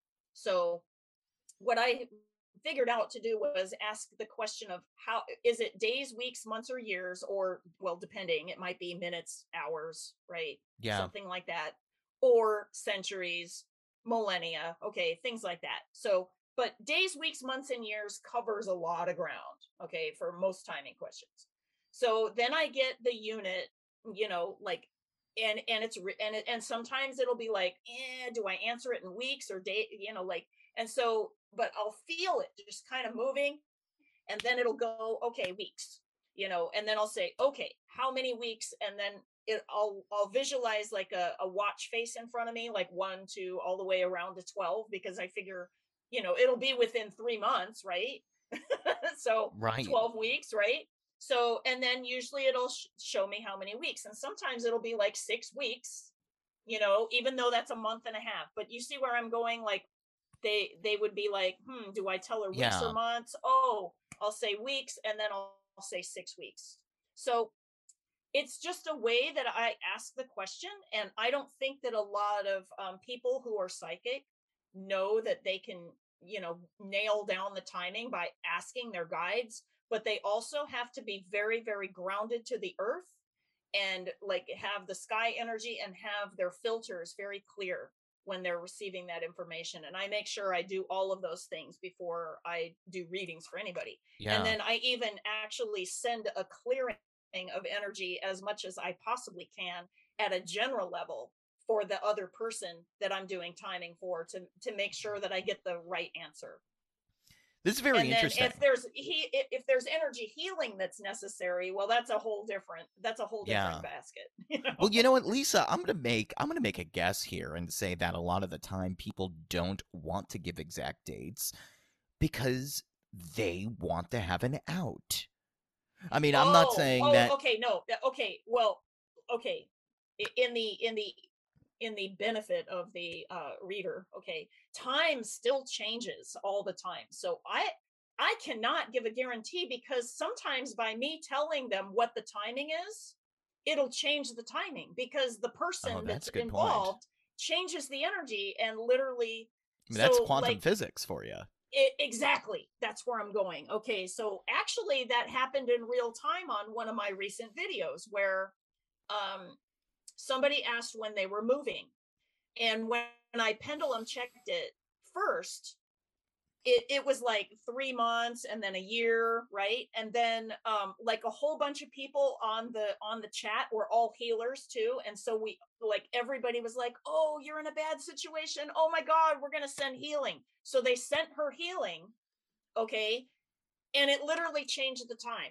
So what I figured out to do was ask the question of how is it days, weeks, months, or years, or, well, depending, it might be minutes, hours, right? Yeah. Something like that, or centuries, millennia, okay, things like that. So, but days, weeks, months, and years covers a lot of ground, okay, for most timing questions. So then I get the unit, you know, like, and and it's and it, and sometimes it'll be like, eh, do I answer it in weeks or day, you know, like, and so, but I'll feel it just kind of moving, and then it'll go, okay, weeks, you know, and then I'll say, okay, how many weeks? And then it, I'll, I'll visualize like a, a watch face in front of me, like one, two, all the way around to twelve, because I figure, you know, it'll be within three months, right? So right. twelve weeks, right? So, and then usually it'll sh- show me how many weeks. And sometimes it'll be like six weeks, you know, even though that's a month and a half. But you see where I'm going? Like, they they would be like, hmm, do I tell her weeks Yeah. or months? Oh, I'll say weeks, and then I'll, I'll say six weeks. So it's just a way that I ask the question. And I don't think that a lot of um, people who are psychic know that they can, you know, nail down the timing by asking their guides, but they also have to be very, very grounded to the earth, and like have the sky energy and have their filters very clear when they're receiving that information. And I make sure I do all of those things before I do readings for anybody. Yeah. And then I even actually send a clearing of energy as much as I possibly can at a general level for the other person that I'm doing timing for, to to make sure that I get the right answer. This is very and then interesting. if there's he if there's energy healing that's necessary, well, that's a whole different that's a whole different Yeah. basket. You know? Well, you know what, Lisa, I'm gonna make I'm gonna make a guess here and say that a lot of the time people don't want to give exact dates because they want to have an out. I mean, I'm not Oh, saying oh, that. okay, no, th- okay, well, okay, I- in the in the in the benefit of the uh reader, okay, time still changes all the time. So I I cannot give a guarantee, because sometimes by me telling them what the timing is, it'll change the timing, because the person Oh, that's that's a good point. involved changes the energy, and literally, I mean, that's so quantum like physics for you. it, exactly. That's where I'm going. Okay, so actually that happened in real time on one of my recent videos, where um, somebody asked when they were moving. And when I pendulum checked it first, it, it was like three months and then a year, right? And then um, like a whole bunch of people on the on the chat were all healers too. And so we, like, everybody was like, oh, you're in a bad situation. Oh my God, we're gonna send healing. So they sent her healing, okay? And it literally changed the time.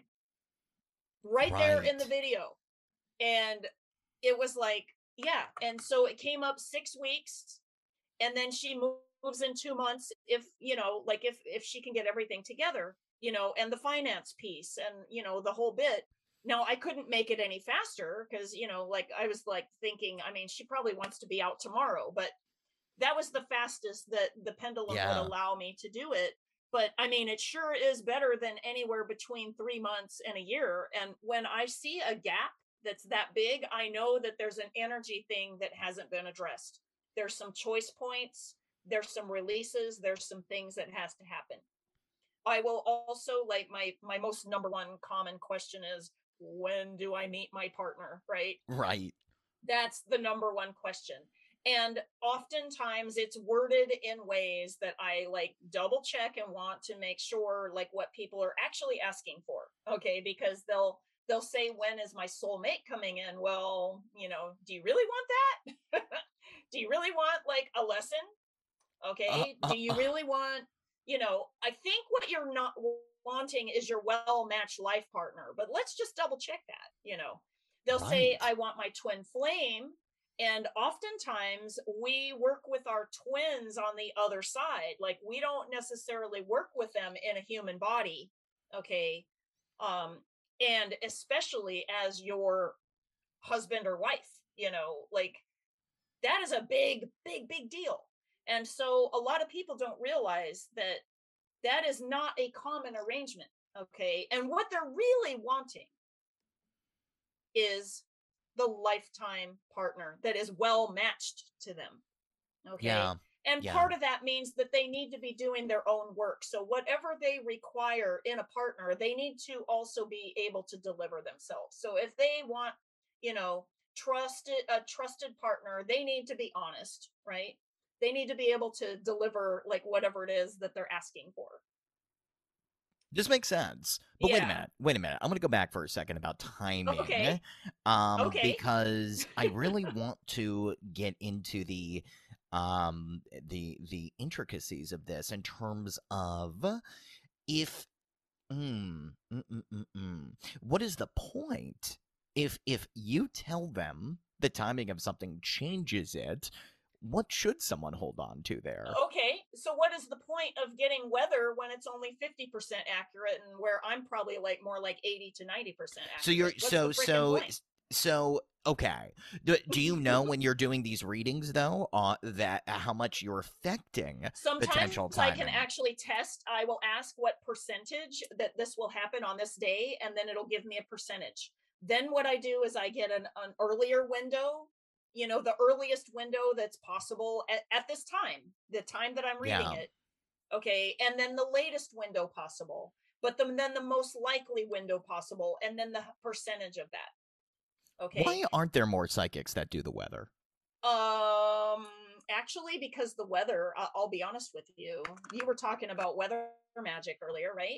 Right, right there in the video. And it was like, yeah. And so it came up six weeks, and then she moves in two months if, you know, like if if she can get everything together, you know, and the finance piece and, you know, the whole bit. Now, I couldn't make it any faster because, you know, like I was like thinking, I mean, she probably wants to be out tomorrow, but that was the fastest that the pendulum Yeah. would allow me to do it. But I mean, it sure is better than anywhere between three months and a year. And when I see a gap that's that big, I know that there's an energy thing that hasn't been addressed. There's some choice points, there's some releases, there's some things that has to happen. I will also, like, my my most number one common question is, when do I meet my partner, right? Right. That's the number one question. And oftentimes it's worded in ways that I like double check and want to make sure like what people are actually asking for. Okay. Because they'll, they'll say, when is my soulmate coming in? Well, you know, do you really want that? Do you really want like a lesson? Okay. Uh, uh, Do you uh, really want, you know, I think what you're not wanting is your well-matched life partner, but let's just double check that, you know. They'll say, right. I want my twin flame. And oftentimes we work with our twins on the other side. Like we don't necessarily work with them in a human body. Okay. Um, and especially as your husband or wife, you know, like that is a big, big, big deal. And so a lot of people don't realize that that is not a common arrangement. Okay. And what they're really wanting is the lifetime partner that is well matched to them. Okay. Yeah. And Yeah. part of that means that they need to be doing their own work. So whatever they require in a partner, they need to also be able to deliver themselves. So if they want, you know, trusted a trusted partner, they need to be honest, right? They need to be able to deliver like whatever it is that they're asking for. This makes sense. But wait a Yeah. minute. Wait a minute. I'm going to go back for a second about timing. Okay. Um, Okay. because I really want to get into the um the the intricacies of this in terms of if mm, mm, mm, mm, mm. what is the point if if you tell them the timing of something changes it, what should someone hold on to there? Okay, so what is the point of getting weather when it's only fifty percent accurate and where I'm probably like more like eighty to ninety percent accurate? So you're What's so the freaking so point? so okay. Do, do you know when you're doing these readings though, uh, that uh, how much you're affecting Sometimes potential I timing? can actually test. I will ask what percentage that this will happen on this day, and then it'll give me a percentage. Then what I do is I get an, an earlier window, you know, the earliest window that's possible at, at this time, the time that I'm reading Yeah. it. Okay. And then the latest window possible, but the, then the most likely window possible, and then the percentage of that. Okay. Why aren't there more psychics that do the weather? Um, actually, because the weather, I- I'll be honest with you, you were talking about weather magic earlier, right?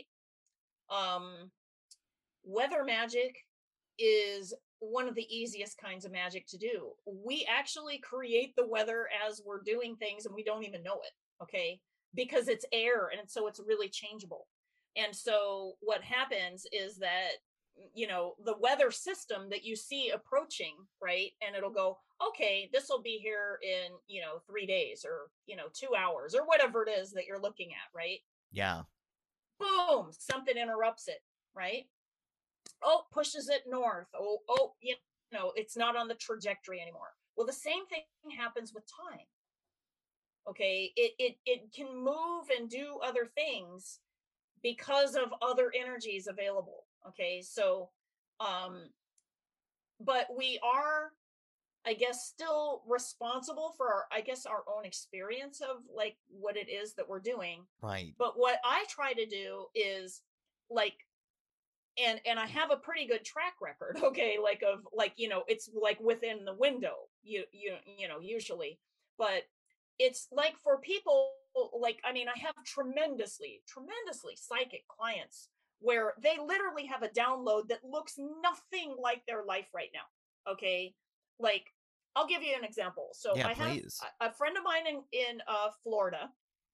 Um, weather magic is one of the easiest kinds of magic to do. We actually create the weather as we're doing things and we don't even know it. Okay. Because it's air and so it's really changeable. And so what happens is that, you know, the weather system that you see approaching, right? And it'll go, okay, this will be here in, you know, three days or, you know, two hours or whatever it is that you're looking at, right? Yeah. Boom, something interrupts it, right? Oh, pushes it north. Oh, oh, you know, it's not on the trajectory anymore. Well, the same thing happens with time. Okay, it it it can move and do other things because of other energies available. Okay, so um but we are, I guess, still responsible for our, I guess, our own experience of like what it is that we're doing. Right. But what I try to do is like and and I have a pretty good track record, okay, like of like, you know, it's like within the window, you you you know, usually. But it's like for people like, I mean, I have tremendously, tremendously psychic clients where they literally have a download that looks nothing like their life right now. Okay. Like, I'll give you an example. So Yeah, I have please. a, a friend of mine in, in uh, Florida,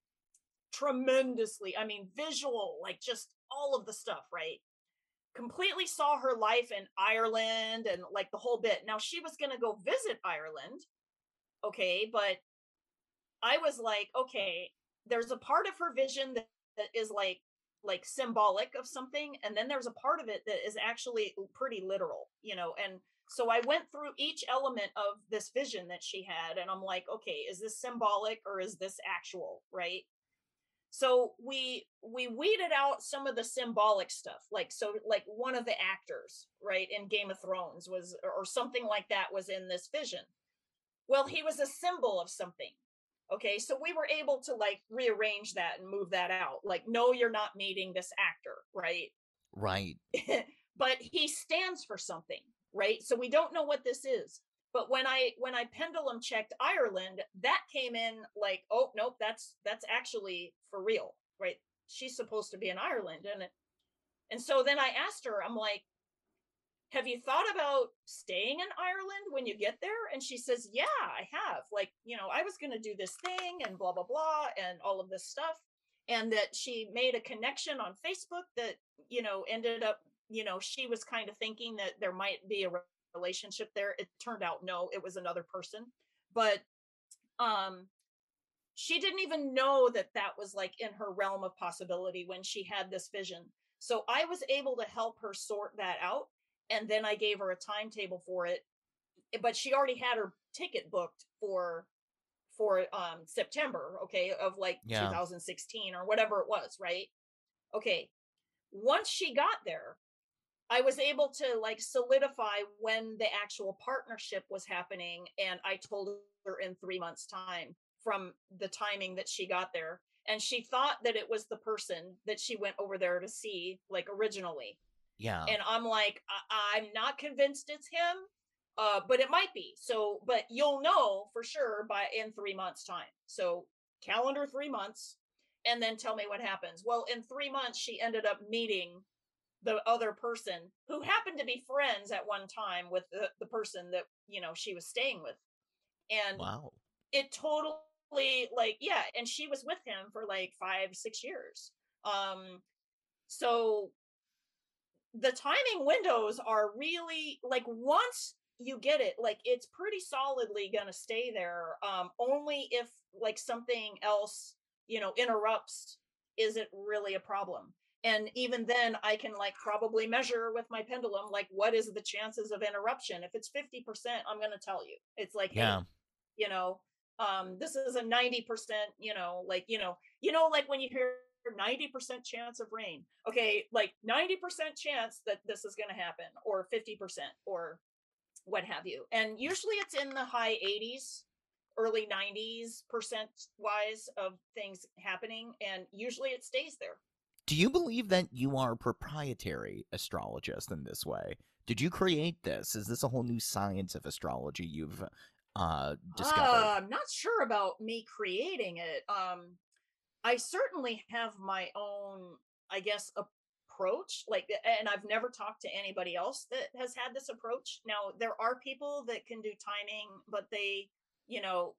tremendously, I mean, visual, like just all of the stuff, right? Completely saw her life in Ireland and like the whole bit. Now she was going to go visit Ireland. Okay. But I was like, okay, there's a part of her vision that, that is like, like symbolic of something. And then there's a part of it that is actually pretty literal, you know? And so I went through each element of this vision that she had. And I'm like, okay, is this symbolic or is this actual? Right. So we we weeded out some of the symbolic stuff, like so like one of the actors, right, in Game of Thrones was, or something like that, was in this vision. Well, he was a symbol of something. Okay, so we were able to like rearrange that and move that out. Like, no, you're not meeting this actor, right? Right. But he stands for something, right? So we don't know what this is. But when I when I pendulum checked Ireland, that came in like, oh nope, that's that's actually for real, right? She's supposed to be in Ireland, and it, and so then I asked her, I'm like, have you thought about staying in Ireland when you get there? And she says, yeah, I have. Like, you know, I was going to do this thing and blah, blah, blah, and all of this stuff. And that she made a connection on Facebook that, you know, ended up, you know, she was kind of thinking that there might be a relationship there. It turned out, no, it was another person. But um, she didn't even know that that was like in her realm of possibility when she had this vision. So I was able to help her sort that out. And then I gave her a timetable for it, but she already had her ticket booked for for um September, okay, of like Yeah. two thousand sixteen or whatever it was, right? Okay. Once she got there, I was able to like solidify when the actual partnership was happening, and I told her in three months' time from the timing that she got there. And she thought that it was the person that she went over there to see, like originally. Yeah. And I'm like, I- I'm not convinced it's him, uh, but it might be. So, but you'll know for sure by in three months' time. So calendar three months, and then tell me what happens. Well, in three months, she ended up meeting the other person who happened to be friends at one time with the, the person that, you know, she was staying with. And Wow. it totally like, yeah. And she was with him for like five, six years. Um, so the timing windows are really like, once you get it, like it's pretty solidly going to stay there. Um, only if like something else, you know, interrupts, is it really a problem? And even then I can like probably measure with my pendulum, like what is the chances of interruption? If it's fifty percent, I'm going to tell you. It's like, Yeah. hey, you know, um, this is a ninety percent, you know, like, you know, you know, like when you hear ninety percent chance of rain, okay, like ninety percent chance that this is going to happen, or fifty percent, or what have you. And usually it's in the high eighties, early nineties percent wise of things happening. And usually it stays there. Do you believe that you are a proprietary astrologist in this way? Did you create this? Is this a whole new science of astrology you've uh, discovered? Uh, I'm not sure about me creating it. Um, I certainly have my own, I guess, approach. Like, and I've never talked to anybody else that has had this approach. Now, there are people that can do timing, but they, you know,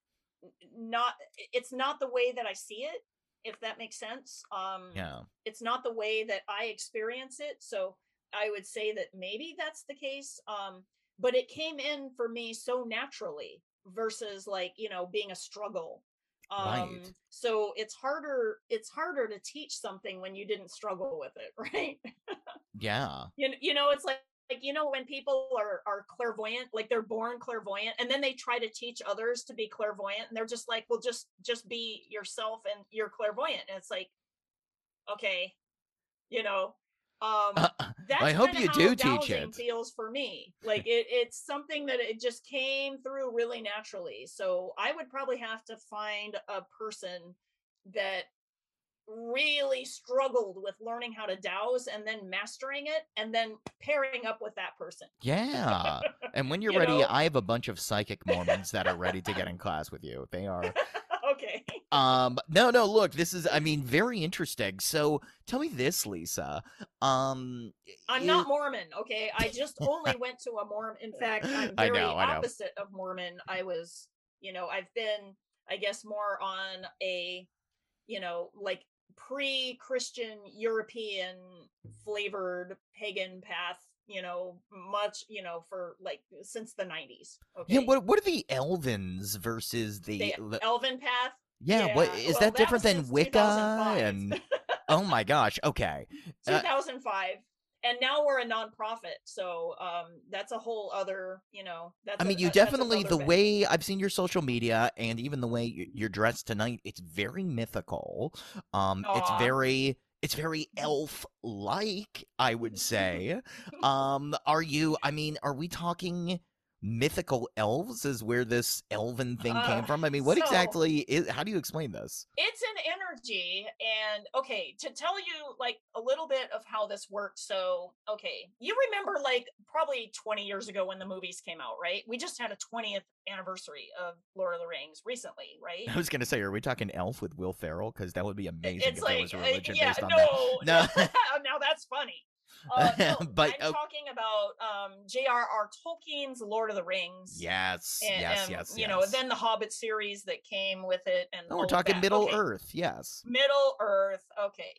not. It's not the way that I see it, if that makes sense. Um, Yeah. It's not the way that I experience it. So I would say that maybe that's the case. Um, but it came in for me so naturally versus like, you know, being a struggle. Um, Right. So it's harder, it's harder to teach something when you didn't struggle with it, right? Yeah. you, you know, it's like, like, you know, when people are, are clairvoyant, like they're born clairvoyant, and then they try to teach others to be clairvoyant, and they're just like, well, just, just be yourself and you're clairvoyant. And it's like, okay, you know, um, Uh, that's I hope kinda you how do teach dowsing it. feels for me. Like it, it's something that it just came through really naturally. So I would probably have to find a person that really struggled with learning how to dowse and then mastering it and then pairing up with that person. Yeah. And when you're You ready, know? I have a bunch of psychic Mormons that are ready to get in class with you. They are. Okay. Um. No, no. Look, this is. I mean, very interesting. So, tell me this, Lisa. Um. I'm is- not Mormon, okay? I just only went to a Mormon. In fact, I'm I very know, I know. opposite of Mormon. I was, you know, I've been, I guess, more on a, you know, like pre-Christian European flavored pagan path, you know, much, you know, for like since the nineties. Okay. Yeah. What What are the Elvins versus the? The the- Elven path. yeah. What yeah, is well, that that different was than since Wicca? two thousand five. And oh my gosh. Okay. Uh, two thousand five. and now we're a nonprofit, so um that's a whole other, you know, that's I mean, a, you a- that's definitely, another the venue. way I've seen your social media and even the way y- you're dressed tonight, it's very mythical. Um, it's Aw. very, it's very elf-like, I would say. Um, are you, I mean, are we talking mythical elves is where this elven thing uh came from? I mean, what so exactly is, how do you explain this? it's an energy, and okay, to tell you like a little bit of how this worked. So okay, you remember like probably twenty years ago when the movies came out, right? We just had a twentieth anniversary of Lord of the Rings recently, right? I was gonna say, are we talking elf with Will Ferrell? Because that would be amazing It's if there like was a uh, religion yeah, based on that. no, no. No, Now that's funny. Uh no, but I'm uh, talking about um J R R. Tolkien's Lord of the Rings, yes, and, yes, and yes, you know, yes. then the Hobbit series that came with it, and Oh, we're all of talking that. Middle Okay, Earth. Yes. Middle Earth. Okay,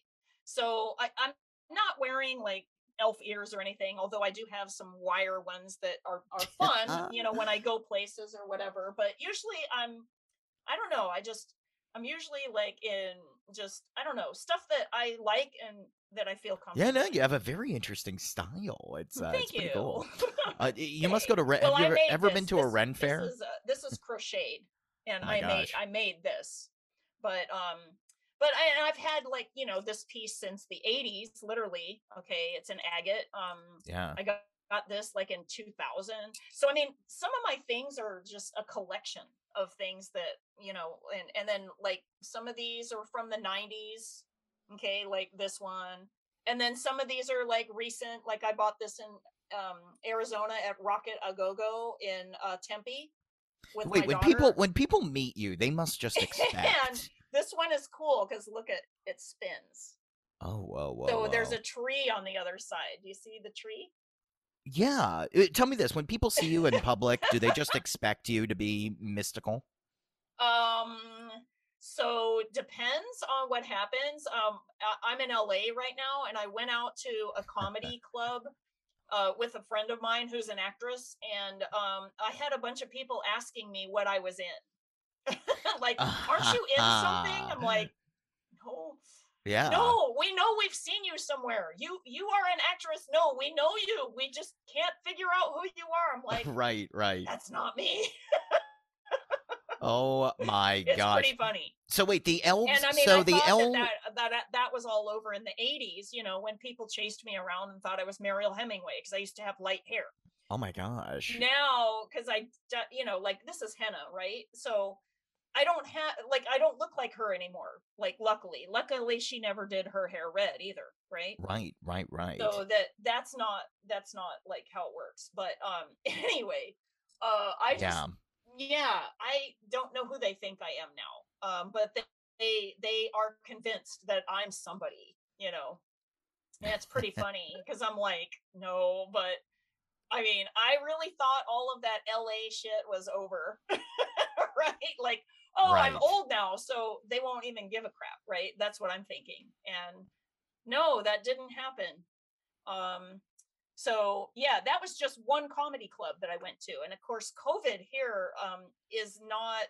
so I, I'm not wearing like elf ears or anything, although I do have some wire ones that are are fun, you know, when I go places or whatever. But usually I'm, I don't know, I just, I'm usually like in just, I don't know, stuff that I like and that I feel Yeah, no, comfortable you have a very interesting style. It's in. uh, it's Thank pretty you. cool. Uh, y- you must go Okay. to. Ren- Well, have you I ever, made ever been this. to a This Ren this fair? is uh, this is crocheted, and Oh my I made gosh. I made this. But um, but I, and I've had like, you know, this piece since the eighties, literally. Okay, it's an agate. Um, Yeah. I got got this like in two thousand. So I mean, some of my things are just a collection of things that, you know, and and then like some of these are from the nineties. Okay, like this one, and then some of these are like recent. Like I bought this in um, Arizona at Rocket A Go Go in uh, Tempe with Wait, my when people daughter. when people meet you, they must just And expect. this one is cool because look at it spins. Oh, whoa, whoa, So there's whoa. a tree on the other side. Do you see the tree? Yeah. Uh, Tell me this: when people see you in public, do they just expect you to be mystical? Um, so depends on what happens. Um, I- I'm in L A right now, and I went out to a comedy club uh, with a friend of mine who's an actress, and um, I had a bunch of people asking me what I was in. Like, aren't you in something? I'm like, no, Yeah. no, we know we've seen you somewhere. You you are an actress. No, we know you. We just can't figure out who you are. I'm like, Right, right. that's not me. Oh my It's gosh. pretty funny. So wait, the elves. And I mean, So I the thought that, elf. that that that was all over in the eighties, you know, when people chased me around and thought I was Mariel Hemingway because I used to have light hair. Oh my gosh. Now, because I, you know, like this is henna, right? So I don't have, like, I don't look like her anymore. Like, luckily, luckily she never did her hair red either, right? Right, right, right. So that that's not that's not like how it works. But um, anyway, uh, I just, Yeah. yeah, I don't know who they think I am now. Um, but they they, they are convinced that I'm somebody, you know. And it's pretty funny because I'm like, no, but I mean, I really thought all of that L A shit was over, right? Like, oh, I'm Right. old now, so they won't even give a crap, right? That's what I'm thinking. And no, that didn't happen. Um, so yeah, that was just one comedy club that I went to. And of course, COVID here um, is not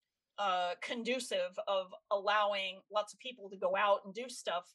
uh, conducive of allowing lots of people to go out and do stuff.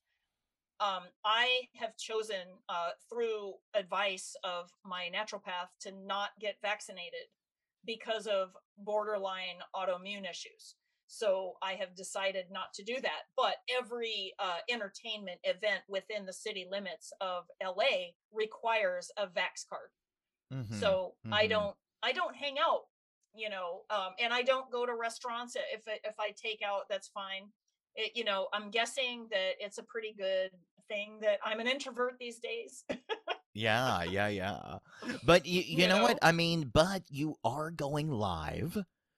um, I have chosen, uh, through advice of my naturopath, to not get vaccinated because of borderline autoimmune issues. So I have decided not to do that. But every uh, entertainment event within the city limits of L A requires a vax card. Mm-hmm. So I Mm-hmm. don't I don't hang out, you know, um, and I don't go to restaurants. If I- if I take out, that's fine. It, you know, I'm guessing that it's a pretty good thing that I'm an introvert these days. Yeah, yeah, yeah. But you, you You know what? know, I mean, but you are going live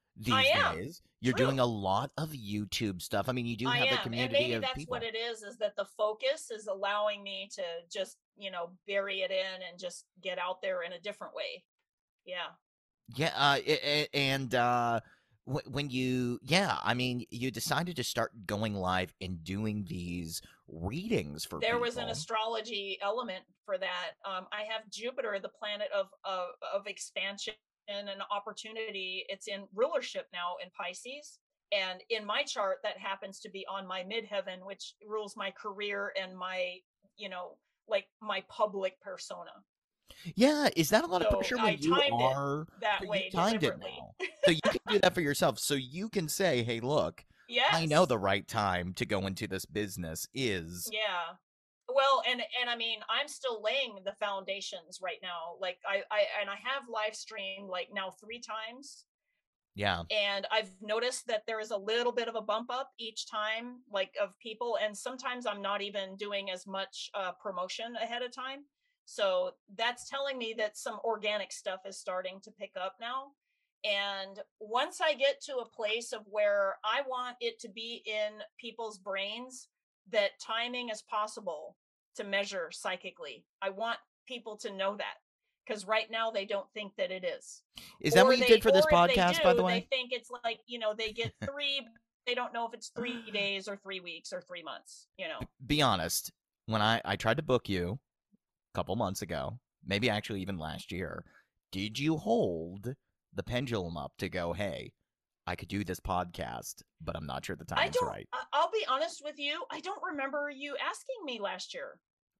I these am. days. You're True. doing a lot of YouTube stuff. I mean, you do I have a am. And community maybe of that's people. what it is, is that the focus is allowing me to just, you know, bury it in and just get out there in a different way. Yeah. Yeah, uh, a- a- and uh, wh- when you, yeah, I mean, you decided to start going live and doing these readings for There was an people. astrology element for that. Um, I have Jupiter, the planet of, of of expansion and opportunity. It's in rulership now in Pisces, and in my chart, that happens to be on my midheaven, which rules my career and my, you know, like my public persona. Yeah, is that a lot of So pressure I when you timed it are that so you way timed it deliberately. now. So you can do that for yourself. So you can say, "Hey, look, I know Yes. the right time to go into this business is." Yeah. Well, and and I mean, I'm still laying the foundations right now. Like I I and I have live streamed like now three times. Yeah. And I've noticed that there is a little bit of a bump up each time, like of people. And sometimes I'm not even doing as much uh, promotion ahead of time. So that's telling me that some organic stuff is starting to pick up now. And once I get to a place of where I want it to be in people's brains that timing is possible to measure psychically, I want people to know that. Because right now they don't think that it is. Is that Or what you they, did for this or if they podcast, by the do, they way? think it's like, you know, they get three, they don't know if it's three days or three weeks or three months, you know. Be honest. When I I tried to book you a couple months ago, maybe actually even last year, did you hold the pendulum up to go, "Hey, I could do this podcast, but I'm not sure the I timing's don't, right"? I- I'll be honest with you, I don't remember you asking me last year.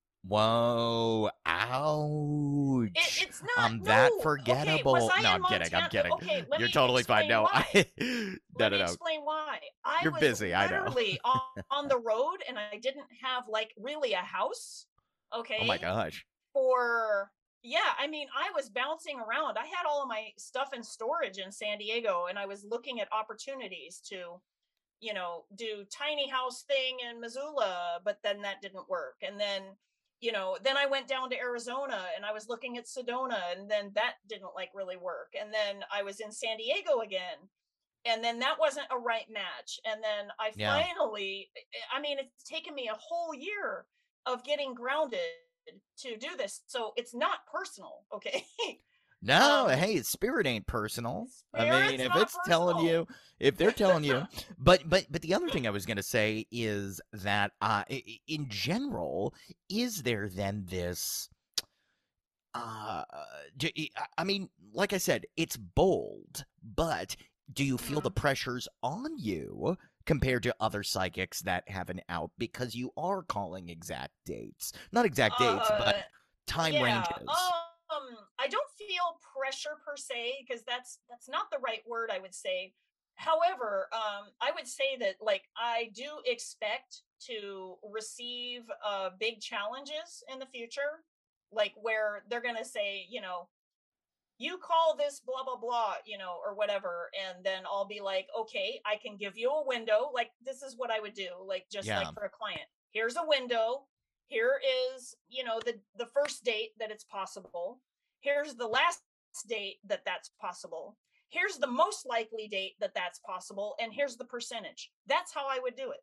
Whoa, It, ouch. it's not, I'm that no. Okay, was forgettable. I No, in I'm kidding. I'm Montana? kidding. Okay, let You're me totally fine. explain No, why. I, no, Let no, me no. explain why. I You're was busy. I know. literally on, on the road and I didn't have like really a house. Oh Okay. my gosh. For, yeah, I mean, I was bouncing around. I had all of my stuff in storage in San Diego and I was looking at opportunities to, you know, do tiny house thing in Missoula, but then that didn't work. And then, you know, then I went down to Arizona and I was looking at Sedona and then that didn't like really work. And then I was in San Diego again. And then that wasn't a right match. And then I Yeah. finally, I mean, it's taken me a whole year of getting grounded to do this. So it's not personal, okay? No, um, hey, spirit ain't personal. I mean, Spirit's if not it's telling personal. you, if they're telling you, but but but the other thing I was gonna say is that uh, i- i- in general, is there then this? Uh, d- I I mean, like I said, it's bold, but do you feel the Mhm. pressures on you compared to other psychics that have an out because you are calling exact dates? Not exact dates, Uh, but time yeah. ranges. Um, I don't feel pressure per se because that's that's not the right word I would say. However, um, I would say that like I do expect to receive uh big challenges in the future, like where they're gonna say, you know, you call this blah blah blah, you know, or whatever, and then I'll be like, okay, I can give you a window. Like this is what I would do, like just like Yeah, for a client. Here's a window. Here is, you know, the the first date that it's possible. Here's the last date that that's possible. Here's the most likely date that that's possible, and here's the percentage. That's how I would do it.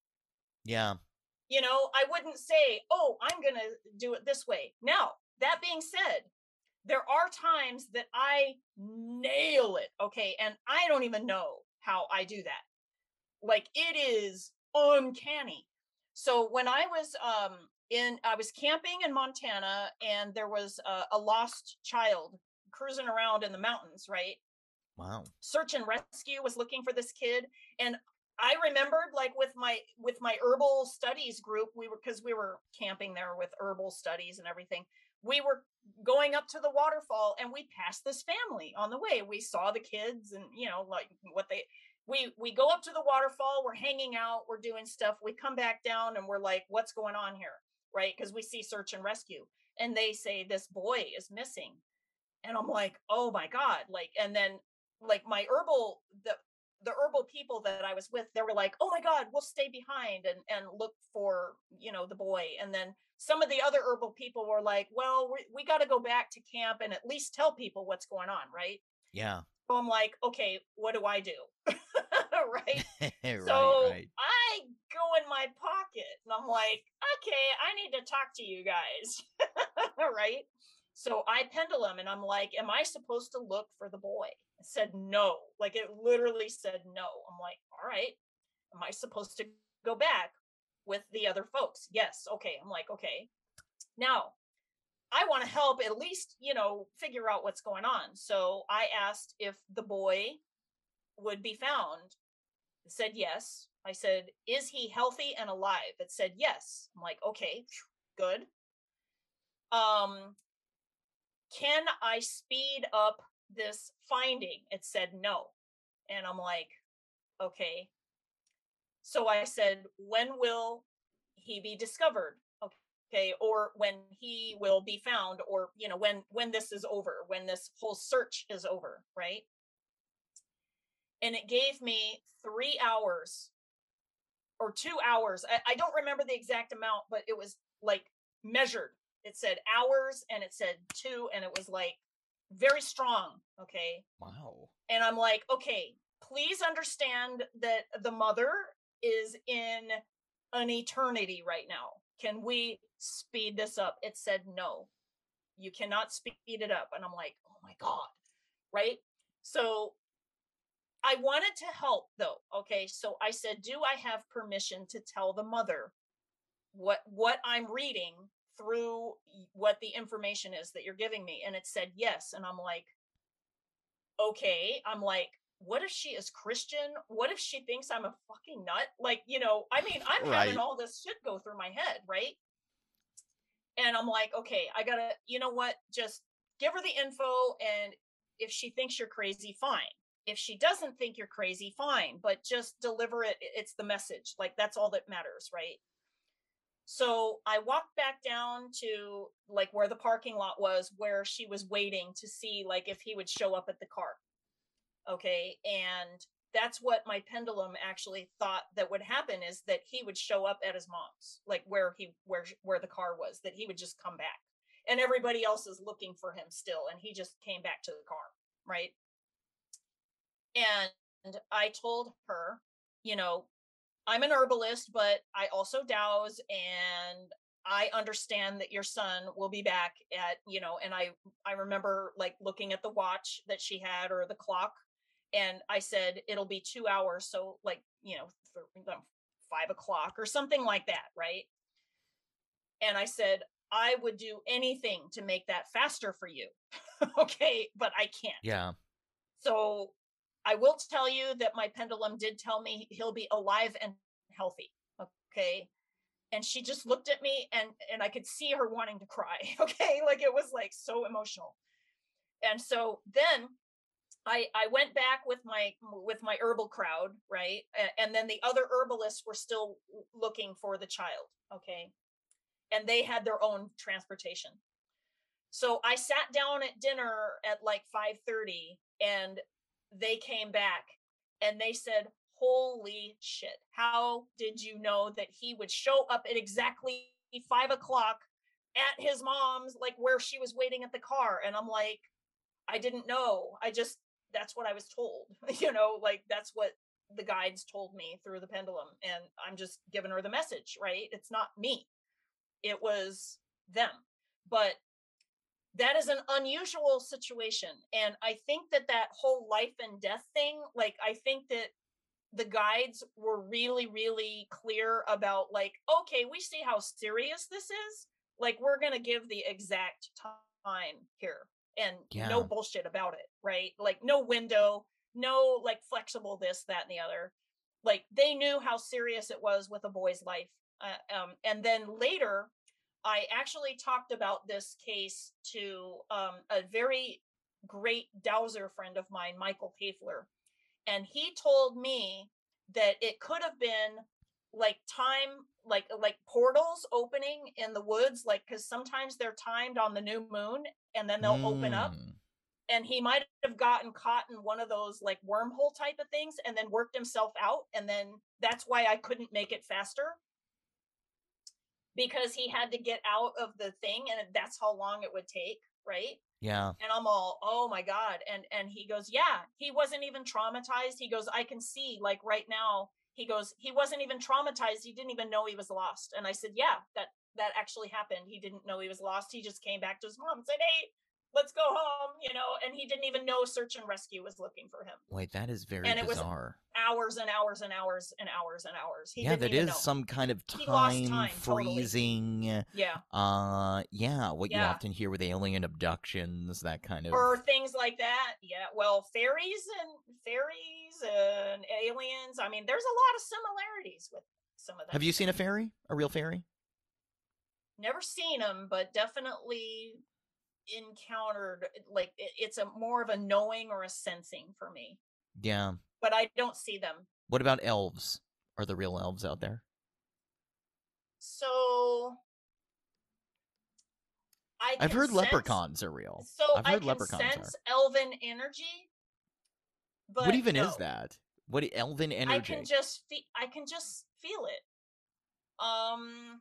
yeah, You know, I wouldn't say, oh, I'm gonna do it this way. Now, that being said, there are times that I nail it, okay? And I don't even know how I do that. Like it is uncanny. So when I was um in I was camping in Montana and there was a, a lost child cruising around in the mountains, right? wow, Search and rescue was looking for this kid and I remembered like with my with my herbal studies group, we were because we were camping there with herbal studies and everything. We were going up to the waterfall and we passed this family on the way. We saw the kids and you know like what they we we go up to the waterfall, we're hanging out, we're doing stuff. We come back down and we're like, what's going on here? Right? Because we see search and rescue. And they say this boy is missing. And I'm like, oh my God. Like, and then like my herbal, the the herbal people that I was with, they were like, oh my God, we'll stay behind and and look for, you know, the boy. And then some of the other herbal people were like, well, we, we got to go back to camp and at least tell people what's going on, right? yeah, So I'm like, okay, what do I do? Right? right, So right, I go in my pocket and I'm like, okay, I need to talk to you guys. Right? So I pendulum and I'm like, am I supposed to look for the boy? It said no. Like it literally said no. I'm like, all right. Am I supposed to go back with the other folks? Yes. Okay. I'm like, okay. Now I want to help at least, you know, figure out what's going on. So I asked if the boy would be found. It said yes. I said, is he healthy and alive? It said yes. I'm like, okay, good. um, can I speed up this finding? It said no. And I'm like, okay. So I said, when will he be discovered? Okay. Or when he will be found, or, you know, when, when this is over, when this whole search is over. Right. And it gave me three hours or two hours. I, I don't remember the exact amount, but it was like measured. It said hours and it said two, and it was like very strong. Okay. Wow. And I'm like, okay, please understand that the mother is in an eternity right now. Can we speed this up? It said, no, you cannot speed it up. And I'm like, oh my God. Right. So I wanted to help though. Okay. So I said, do I have permission to tell the mother what, what I'm reading through what the information is that you're giving me? And it said, yes. And I'm like, okay. I'm like, what if she is Christian? What if she thinks I'm a fucking nut? Like, you know, I mean, I'm Right. having all this shit go through my head. Right. And I'm like, okay, I gotta, you know what? Just give her the info. And if she thinks you're crazy, fine. If she doesn't think you're crazy, fine, but just deliver it. It's the message. Like, that's all that matters. Right. So I walked back down to like where the parking lot was, where she was waiting to see like if he would show up at the car. Okay. And that's what my pendulum actually thought that would happen, is that he would show up at his mom's, like where he, where, where the car was, that he would just come back, and everybody else is looking for him still. And he just came back to the car. Right. And I told her, you know, I'm an herbalist, but I also douse, and I understand that your son will be back at, you know, and I, I remember like looking at the watch that she had, or the clock. And I said, it'll be two hours. So like, you know, for, you know, five o'clock or something like that. Right. And I said, I would do anything to make that faster for you. Okay. But I can't. Yeah. So I will tell you that my pendulum did tell me he'll be alive and healthy. Okay. And she just looked at me, and, and I could see her wanting to cry. Okay. Like, it was like so emotional. And so then I, I went back with my, with my herbal crowd. Right. And, and then the other herbalists were still looking for the child. Okay. And they had their own transportation. So I sat down at dinner at like five thirty, and they came back and they said, holy shit, how did you know that he would show up at exactly five o'clock at his mom's, like where she was waiting at the car? And I'm like, I didn't know. I just, that's what I was told, you know, like that's what the guides told me through the pendulum. And I'm just giving her the message, right? It's not me. It was them. But that is an unusual situation. And I think that that whole life and death thing, like, I think that the guides were really, really clear about like, okay, we see how serious this is. Like, we're going to give the exact time here, and Yeah. no bullshit about it. Right. Like, no window, no like flexible this, that, and the other. Like, they knew how serious it was with a boy's life. Uh, um, and then later, I actually talked about this case to um, a very great dowser friend of mine, Michael Pafler. And he told me that it could have been like time, like, like portals opening in the woods, like, because sometimes they're timed on the new moon and then they'll mm. open up. And he might have gotten caught in one of those like wormhole type of things and then worked himself out. And then that's why I couldn't make it faster, because he had to get out of the thing, and that's how long it would take. Right. Yeah. And I'm all, oh my God. And, and he goes, yeah, he wasn't even traumatized. He goes, I can see like right now, he goes, he wasn't even traumatized. He didn't even know he was lost. And I said, yeah, that, that actually happened. He didn't know he was lost. He just came back to his mom and said, hey, let's go home, you know, and he didn't even know search and rescue was looking for him. Wait, that is very and it bizarre. Was hours and hours and hours and hours and hours. He yeah, didn't that even is know. some kind of He lost time, time, freezing. Totally. Yeah. Uh, yeah, what Yeah. you often hear with alien abductions, that kind of. Or things like that. Yeah. Well, fairies and fairies and aliens. I mean, there's a lot of similarities with some of that. Have you stuff. seen a fairy? A real fairy? never seen them, but definitely encountered, like it, it's a more of a knowing or a sensing for me, Yeah. but I don't see them. What about elves? Are there real elves out there? So I I've can heard sense, leprechauns are real. so I've I heard can leprechauns sense are. elven energy, but What even no. is that? What i- elven I energy? can just fe- I can just feel it. Um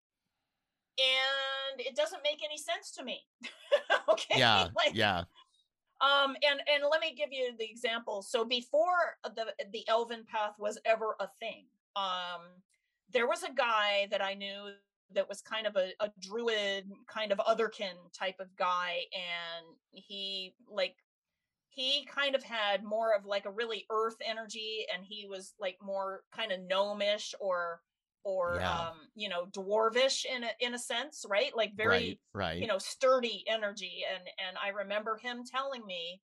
and it doesn't make any sense to me. Okay? Yeah, Like yeah. um and and let me give you the example. So before the the elven path was ever a thing, um there was a guy that I knew that was kind of a, a druid, kind of otherkin type of guy, and he like he kind of had more of like a really earth energy, and he was like more kind of gnomish or or Yeah. um you know, dwarvish in a in a sense, right? Like Right, very, you right. know, sturdy energy. and and I remember him telling me,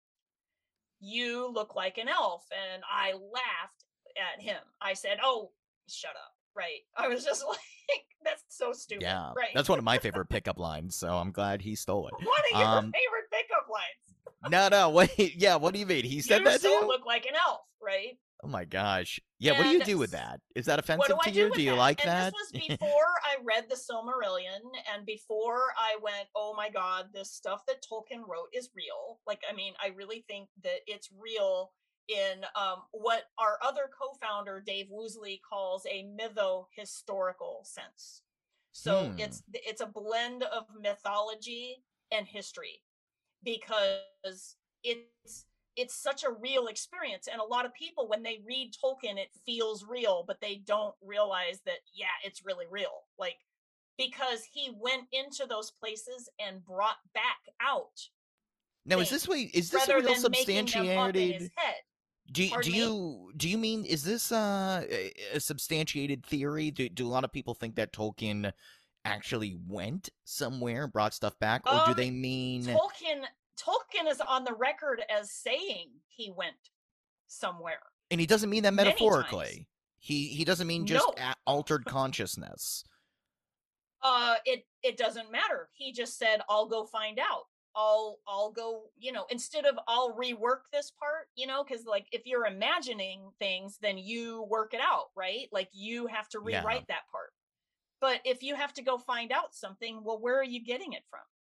you look like an elf, and I laughed at him. I said, oh, shut up, right? I was just like, that's so stupid, Yeah. right? That's one of my favorite pickup lines, so I'm glad he stole it. One of your Um favorite pickup lines. No, no, wait. Yeah, what do you mean? He said You that to so you? look like an elf, right? Oh my gosh. Yeah, what do you And do with that? Is that what do offensive I to do you? with Do you that? like And that? this was before I read the Silmarillion, and before I went, oh my God, this stuff that Tolkien wrote is real. Like, I mean, I really think that it's real in um, what our other co-founder, Dave Woosley, calls a mytho-historical sense. So Hmm. it's it's a blend of mythology and history, because it's it's such a real experience. And a lot of people, when they read Tolkien, it feels real, but they don't realize that, yeah, it's really real. Like, because he went into those places and brought back out Now, is this things way? Is this a rather real than making them up in his substantiated? head. Do do Pardon me? you do you mean is this uh, a, a substantiated theory? Do do a lot of people think that Tolkien actually went somewhere, brought stuff back, or do Um, they mean? Tolkien Tolkien is on the record as saying he went somewhere And he doesn't mean that many times. metaphorically. He he doesn't mean just No. a- altered consciousness. Uh, it it doesn't matter. He just said, "I'll go find out. I'll I'll go." You know, instead of "I'll rework this part," you know, because like if you're imagining things, then you work it out, right? Like you have to Yeah. rewrite that part. But if you have to go find out something, well, where are you getting it from?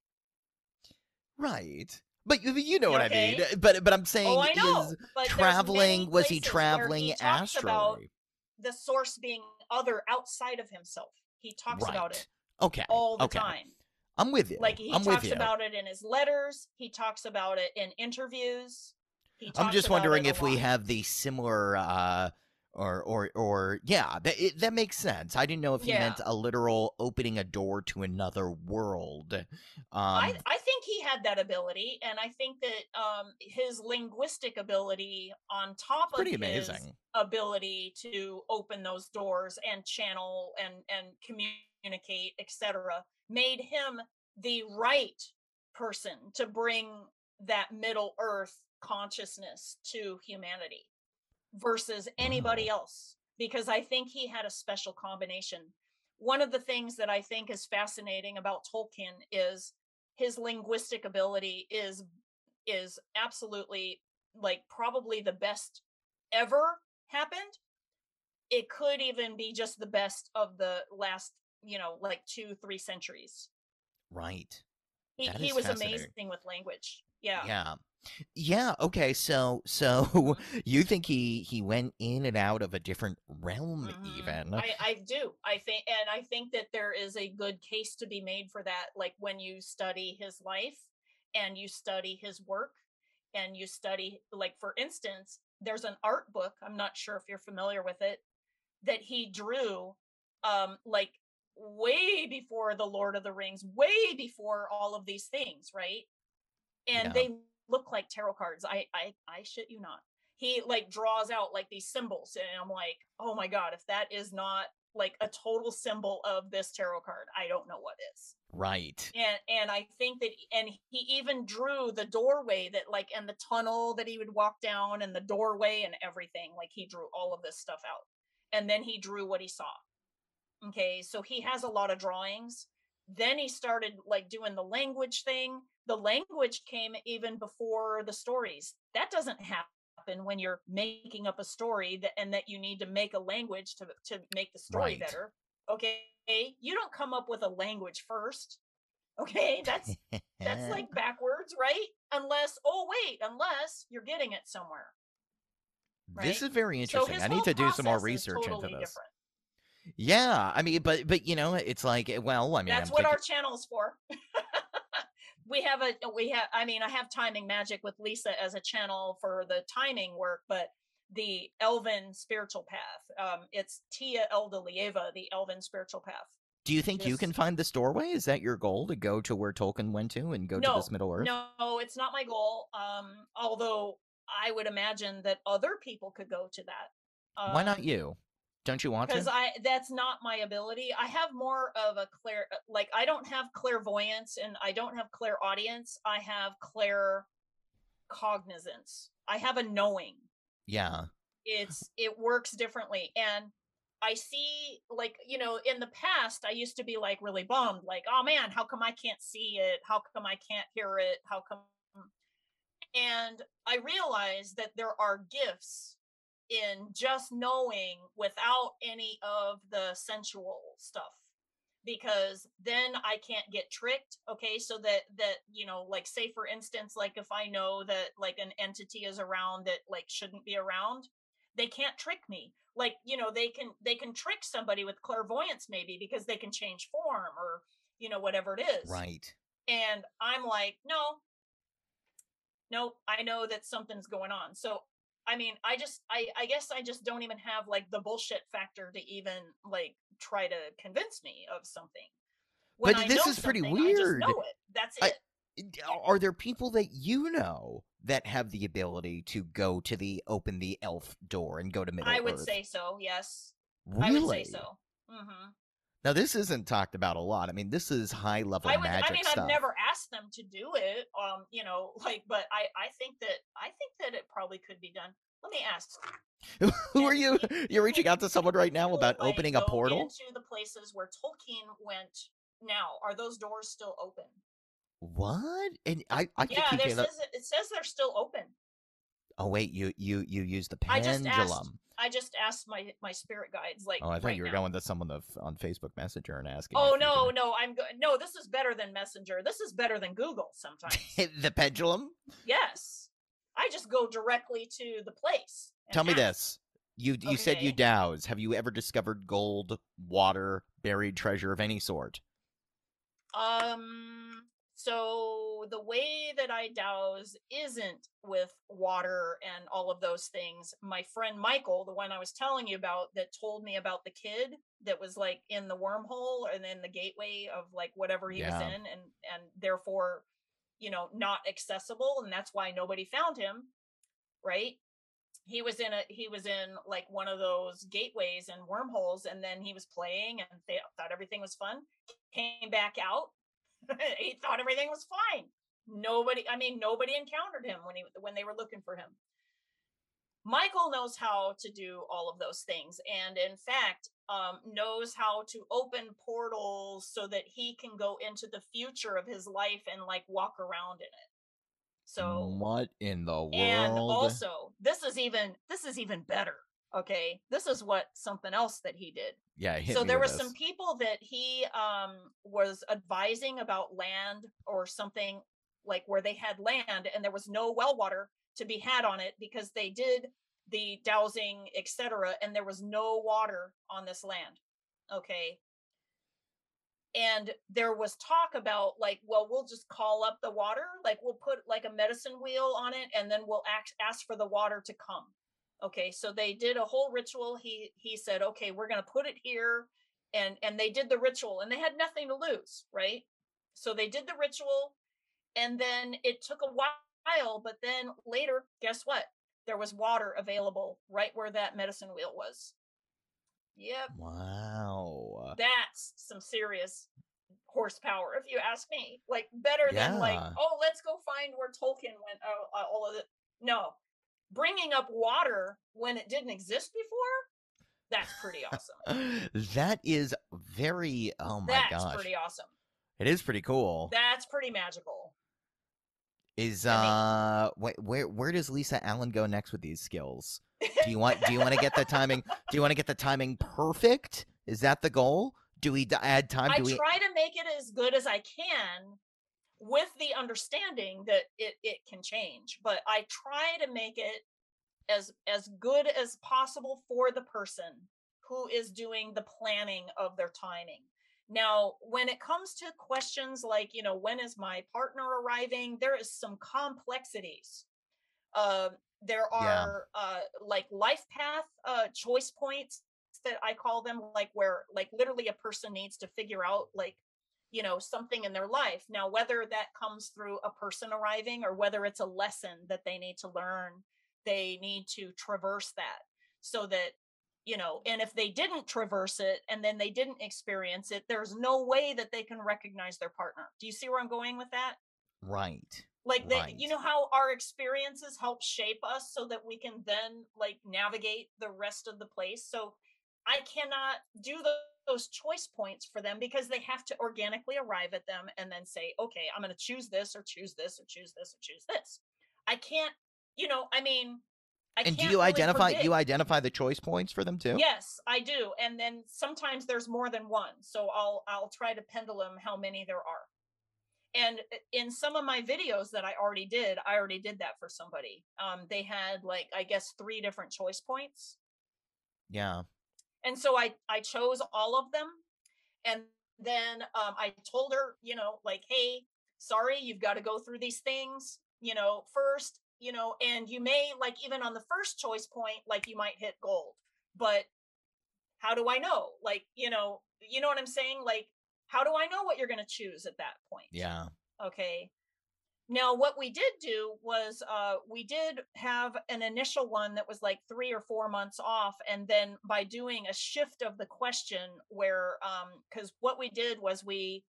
Right. But you, you know what I Okay. mean. But but I'm saying Oh, I know. is But there's traveling many was he places where traveling he talks about astrally? the source being other outside of himself. He talks about it Right. Okay. all the Okay. time. I'm with you. Like he I'm with talks you. about it in his letters. He talks about it in interviews. He I'm talks just about wondering it a if we lot. have the similar uh or or or yeah, that it, that makes sense. I didn't know if he Yeah. meant a literal opening a door to another world. Um I, I think he had that ability, and I think that um, his linguistic ability on top It's pretty of his amazing. ability to open those doors and channel and and communicate, et cetera, made him the right person to bring that Middle Earth consciousness to humanity versus anybody Wow. else, because I think he had a special combination. One of the things that I think is fascinating about Tolkien is his linguistic ability is is absolutely, like, probably the best ever happened. It could even be just the best of the last, you know, like two, three centuries. Right. He That he is was fascinating. amazing with language. Yeah. Yeah. Yeah, okay. So so you think he he went in and out of a different realm Mhm. even? I I do. I think, and I think that there is a good case to be made for that. Like when you study his life and you study his work and you study, like, for instance, there's an art book, I'm not sure if you're familiar with it, that he drew um like way before the Lord of the Rings, way before all of these things, right? And Yeah. they look like tarot cards. I I I shit you not. He like draws out like these symbols, and I'm like, oh my God, if that is not like a total symbol of this tarot card, I don't know what is. Right. And and I think that, and he even drew the doorway that, like, and the tunnel that he would walk down and the doorway and everything. Like he drew all of this stuff out. And then he drew what he saw. Okay, so he has a lot of drawings. Then he started like doing the language thing. The language came even before the stories. That doesn't happen when you're making up a story that, and that you need to make a language to, to make the story Right. better. Okay. You don't come up with a language first. Okay. That's, that's like backwards, right? Unless, oh, wait, unless you're getting it somewhere. This Right? is very So interesting. his I need whole to do some more process is research into totally this. different. Yeah, I mean, but but you know, it's like, well, I mean, That's I'm what thinking, our channel's for. we have a we have I mean I have Timing Magic with Lisa as a channel for the timing work, but the Elven spiritual path, um it's Tia Eldalieva, the Elven spiritual path. do you think you can Just find this doorway? Is that your goal, to go to where Tolkien went to and go to this no, Middle Earth? no, it's not my goal. Um, although I would imagine that other people could go to that. Why not Um, you? Don't you want because to? I that's not my ability. I have more of a clear, like I don't have clairvoyance and I don't have clairaudience. I have clair cognizance. I have a knowing. Yeah. It's it works differently, and I see, like, you know, in the past I used to be like really bummed, like, oh man, how come I can't see it? How come I can't hear it? How come? And I realized that there are gifts in just knowing without any of the sensual stuff, because then I can't get tricked. Okay, so that that you know, like, say for instance, like if I know that like an entity is around that like shouldn't be around, they can't trick me. Like, you know, they can they can trick somebody with clairvoyance maybe because they can change form or, you know, whatever it is. Right. And I'm like, no, nope, I know that something's going on. So I mean, I just I I guess I just don't even have like the bullshit factor to even like try to convince me of something. When But I this know is pretty something, I just weird. know it. That's I- it. Are there people that you know that have the ability to go to the open the elf door and go to Middle I would Earth? say so, yes. Really? I would say so. hmm Now this isn't talked about a lot. I mean, this is high level I would magic I mean stuff. I've never asked them to do it. Um, you know, like, but I I think that I think that it probably could be done. Let me ask. Who are Can you? people- You're reaching out to someone right now people, about like, opening a go portal? into the places where Tolkien went now? Are those doors still open? What? And I, I keep Yeah, there thinking that. says it says they're still open. Oh wait, you you you use the I just pendulum. asked. I just asked my my spirit guides, like, Oh, I thought right you were now. going to someone of, on Facebook Messenger and asking. Oh if you no, could- no, I'm go- no. This is better than Messenger. This is better than Google sometimes. the pendulum. Yes, I just go directly to the place. and Tell me ask. this. You you said you Okay. douse. Have you ever discovered gold, water, buried treasure of any sort? Um. So the way that I douse isn't with water and all of those things. My friend Michael, the one I was telling you about, that told me about the kid that was like in the wormhole and in the gateway of like whatever he was Yeah. in, and and therefore, you know, not accessible, and that's why nobody found him. Right? He was in a he was in like one of those gateways and wormholes, and then he was playing and they thought everything was fun. Came back out. He thought everything was fine. Nobody, I mean, nobody encountered him when he when they were looking for him. Michael knows how to do all of those things, and in fact, um, knows how to open portals so that he can go into the future of his life and like walk around in it. So, What in the world? and also, this is even this is even better. Okay, this is what something else that he did. yeah. Hit So me there were with some this. people that he um was advising about land or something, like where they had land and there was no well water to be had on it because they did the dowsing, et cetera, and there was no water on this land. Okay. And there was talk about like, well, we'll just call up the water, like we'll put like a medicine wheel on it and then we'll ask ask for the water to come. Okay, so they did a whole ritual. He he said, okay, we're gonna put it here, and and they did the ritual, and they had nothing to lose, right? So they did the ritual, and then it took a while, but then later, guess what? There was water available right where that medicine wheel was. Yep, Wow. that's some serious horsepower, if you ask me. Like better than like, Yeah. oh, let's go find where Tolkien went. Oh, uh, all of it. No, bringing up water when it didn't exist before, that's pretty awesome. That is very. Oh my That's gosh. pretty awesome. It is pretty cool. That's pretty magical. Is I mean- uh, wh- where where does Lisa Allen go next with these skills? Do you want do you want to get the timing? Do you want to get the timing perfect? Is that the goal? Do we d- add time? I Do we? try to make it as good as I can with the understanding that it, it can change, but I try to make it as as good as possible for the person who is doing the planning of their timing. Now, when it comes to questions like, you know, when is my partner arriving, there is some complexities. Uh, there are yeah. uh, like life path uh, choice points that I call them, like where like literally a person needs to figure out like, you know, something in their life. Now, whether that comes through a person arriving or whether it's a lesson that they need to learn, they need to traverse that so that, you know, and if they didn't traverse it and then they didn't experience it, there's no way that they can recognize their partner. Do you see where I'm going with that? Right. Like that, right. You know how our experiences help shape us so that we can then like navigate the rest of the place. So I cannot do the, those choice points for them because they have to organically arrive at them and then say, okay, I'm going to choose this or choose this or choose this or choose this. I can't, you know, I mean, I and can't do you really identify predict. you identify the choice points for them too? Yes, I do. And then sometimes there's more than one. So I'll I'll try to pendulum how many there are. And in some of my videos that I already did, I already did that for somebody. Um, they had like, I guess, three different choice points. Yeah. And so I, I chose all of them. And then um, I told her, you know, like, hey, sorry, you've got to go through these things, you know, first, you know, and you may like, even on the first choice point, like you might hit gold, but how do I know? Like, you know, you know what I'm saying? Like, how do I know what you're going to choose at that point? Yeah. Okay. Now, what we did do was uh, we did have an initial one that was like three or four months off. And then by doing a shift of the question where, um, because what we did was we,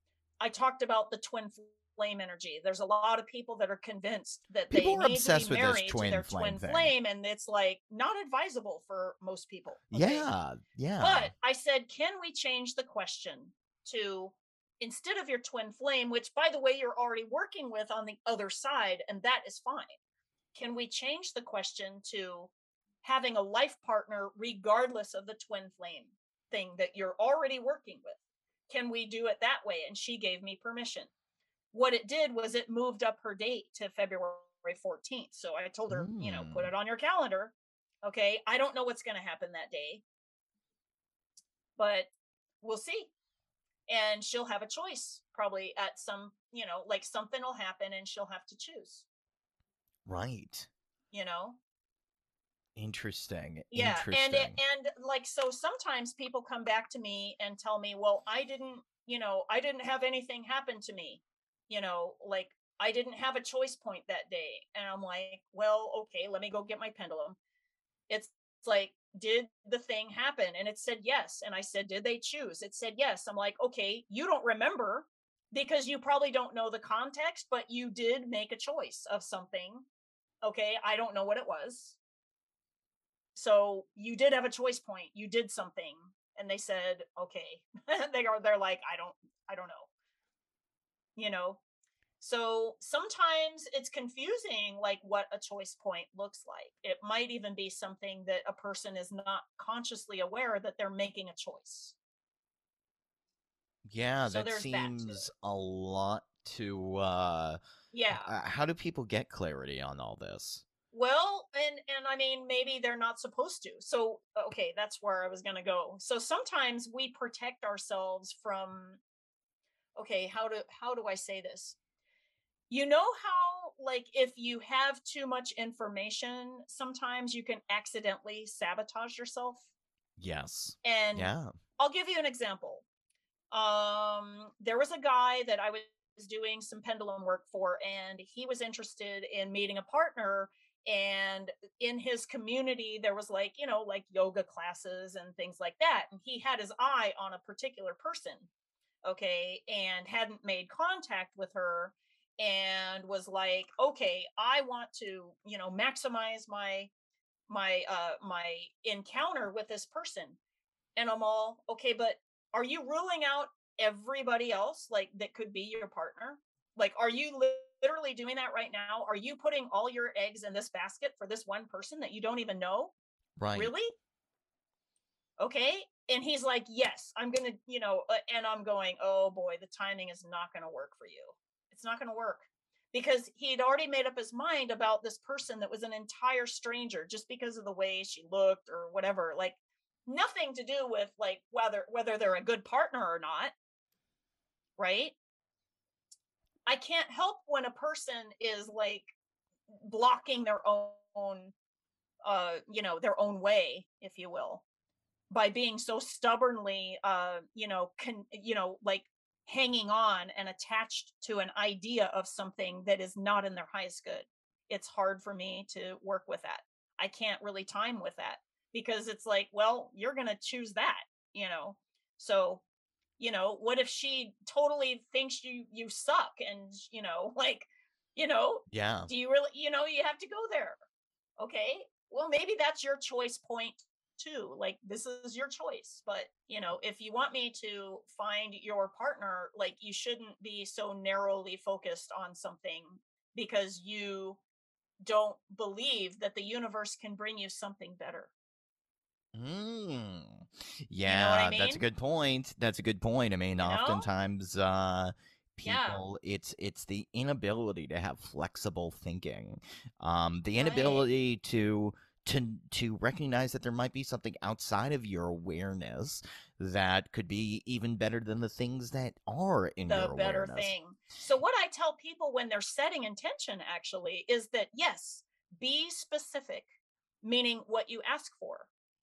I talked about the twin flame energy. There's a lot of people that are convinced that people they are need obsessed to be with married this twin to their flame twin thing. flame. And it's like not advisable for most people. Okay? Yeah. Yeah. But I said, can we change the question to, instead of your twin flame, which by the way, you're already working with on the other side, and that is fine. Can we change the question to having a life partner regardless of the twin flame thing that you're already working with? Can we do it that way? And she gave me permission. What it did was it moved up her date to February fourteenth. So I told her, mm. you know, put it on your calendar. Okay. I don't know what's going to happen that day, but we'll see. And she'll have a choice probably at some, you know, like something will happen and she'll have to choose. Right. You know? Interesting. Yeah. Interesting. And, and like, so sometimes people come back to me and tell me, well, I didn't, you know, I didn't have anything happen to me, you know, like I didn't have a choice point that day. And I'm like, well, okay, let me go get my pendulum. It's, it's like, did the thing happen? And it said yes. And I said, did they choose? It said yes. I'm like, okay, you don't remember because you probably don't know the context, but you did make a choice of something. Okay, I don't know what it was. So you did have a choice point. You did something. And they said, okay. they are they're like, I don't, I don't know. You know? So sometimes it's confusing, like what a choice point looks like. It might even be something that a person is not consciously aware that they're making a choice. Yeah, so that seems that a lot to, uh, yeah. Uh, how do people get clarity on all this? Well, and, and I mean, maybe they're not supposed to. So, okay, that's where I was going to go. So sometimes we protect ourselves from, okay, how do, how do I say this? You know how, like, if you have too much information, sometimes you can accidentally sabotage yourself. Yes. And yeah. I'll give you an example. Um, there was a guy that I was doing some pendulum work for, and he was interested in meeting a partner. And in his community, there was like, you know, like yoga classes and things like that. And he had his eye on a particular person. Okay. And hadn't made contact with her. And was like, okay, I want to, you know, maximize my, my, uh, my encounter with this person. And I'm all, okay, but are you ruling out everybody else, like, that could be your partner? Like, are you literally doing that right now? Are you putting all your eggs in this basket for this one person that you don't even know? Right. Really? Okay. And he's like, yes, I'm going to, you know, uh, and I'm going, oh boy, the timing is not going to work for you. It's not going to work, because he'd already made up his mind about this person that was an entire stranger just because of the way she looked or whatever. Like, nothing to do with like whether whether they're a good partner or not. Right? I can't help when a person is like blocking their own uh you know, their own way, if you will, by being so stubbornly uh you know, con- you know, like hanging on and attached to an idea of something that is not in their highest good. It's hard for me to work with that. I can't really time with that, because it's like, well, you're going to choose that, you know. So, you know, what if she totally thinks you you suck, and, you know, like, you know, Yeah. do you really, you know, you have to go there. Okay? Well, maybe that's your choice point too. Like, this is your choice. But, you know, if you want me to find your partner, like, you shouldn't be so narrowly focused on something because you don't believe that the universe can bring you something better. Mm. You know what I Yeah, that's a mean? good point. That's a good point. I mean, You know? oftentimes uh Yeah. people it's it's the inability to have flexible thinking. Um the Right. inability to to to recognize that there might be something outside of your awareness that could be even better than the things that are in The your better awareness. thing. So what I tell people when they're setting intention actually is that, yes, be specific, meaning what you ask for,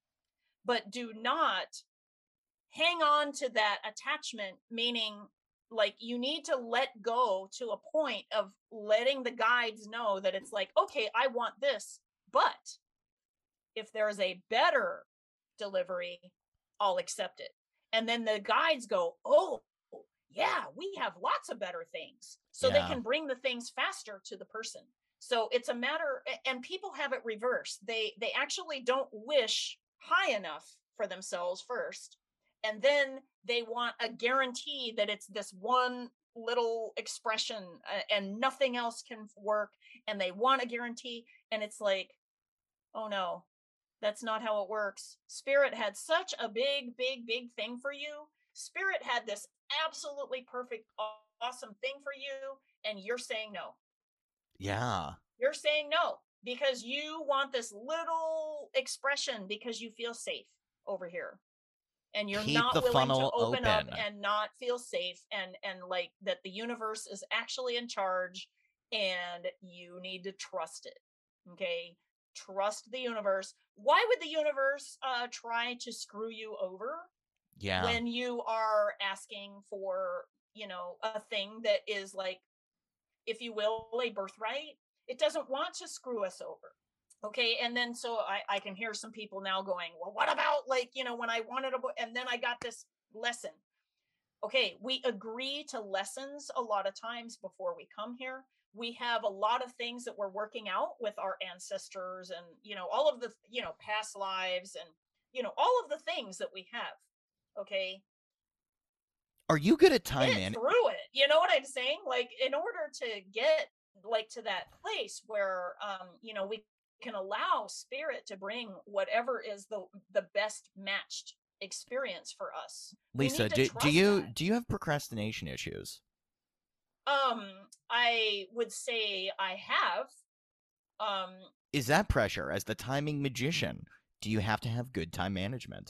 but do not hang on to that attachment, meaning like you need to let go to a point of letting the guides know that it's like, okay, I want this, but if there's a better delivery, I'll accept it. And then the guides go, oh, yeah, we have lots of better things. So Yeah. they can bring the things faster to the person. So it's a matter, and people have it reversed. They they actually don't wish high enough for themselves first, and then they want a guarantee that it's this one little expression, uh, and nothing else can work, and they want a guarantee, and it's like, oh no, that's not how it works. Spirit had such a big, big, big thing for you. Spirit had this absolutely perfect, awesome thing for you, and you're saying no. Yeah. You're saying no because you want this little expression because you feel safe over here. And you're Keep not the willing to funnel open up open. and not feel safe, and and like that the universe is actually in charge, and you need to trust it. Okay? Trust the universe. Why would the universe uh try to screw you over Yeah. when you are asking for, you know, a thing that is like, if you will, a birthright? It doesn't want to screw us over. Okay. And then so I, I can hear some people now going, well, what about, like, you know, when I wanted a book and then I got this lesson? Okay, we agree to lessons a lot of times before we come here. We have a lot of things that we're working out with our ancestors, and, you know, all of the, you know, past lives, and, you know, all of the things that we have. Okay. Are you good at time Get man? through it. You know what I'm saying? Like, in order to get like to that place where um, you know, we can allow spirit to bring whatever is the the best matched experience for us. Lisa, do, do you that. do you have procrastination issues? Um, I would say I have. Um, is that pressure as the timing magician? Do you have to have good time management?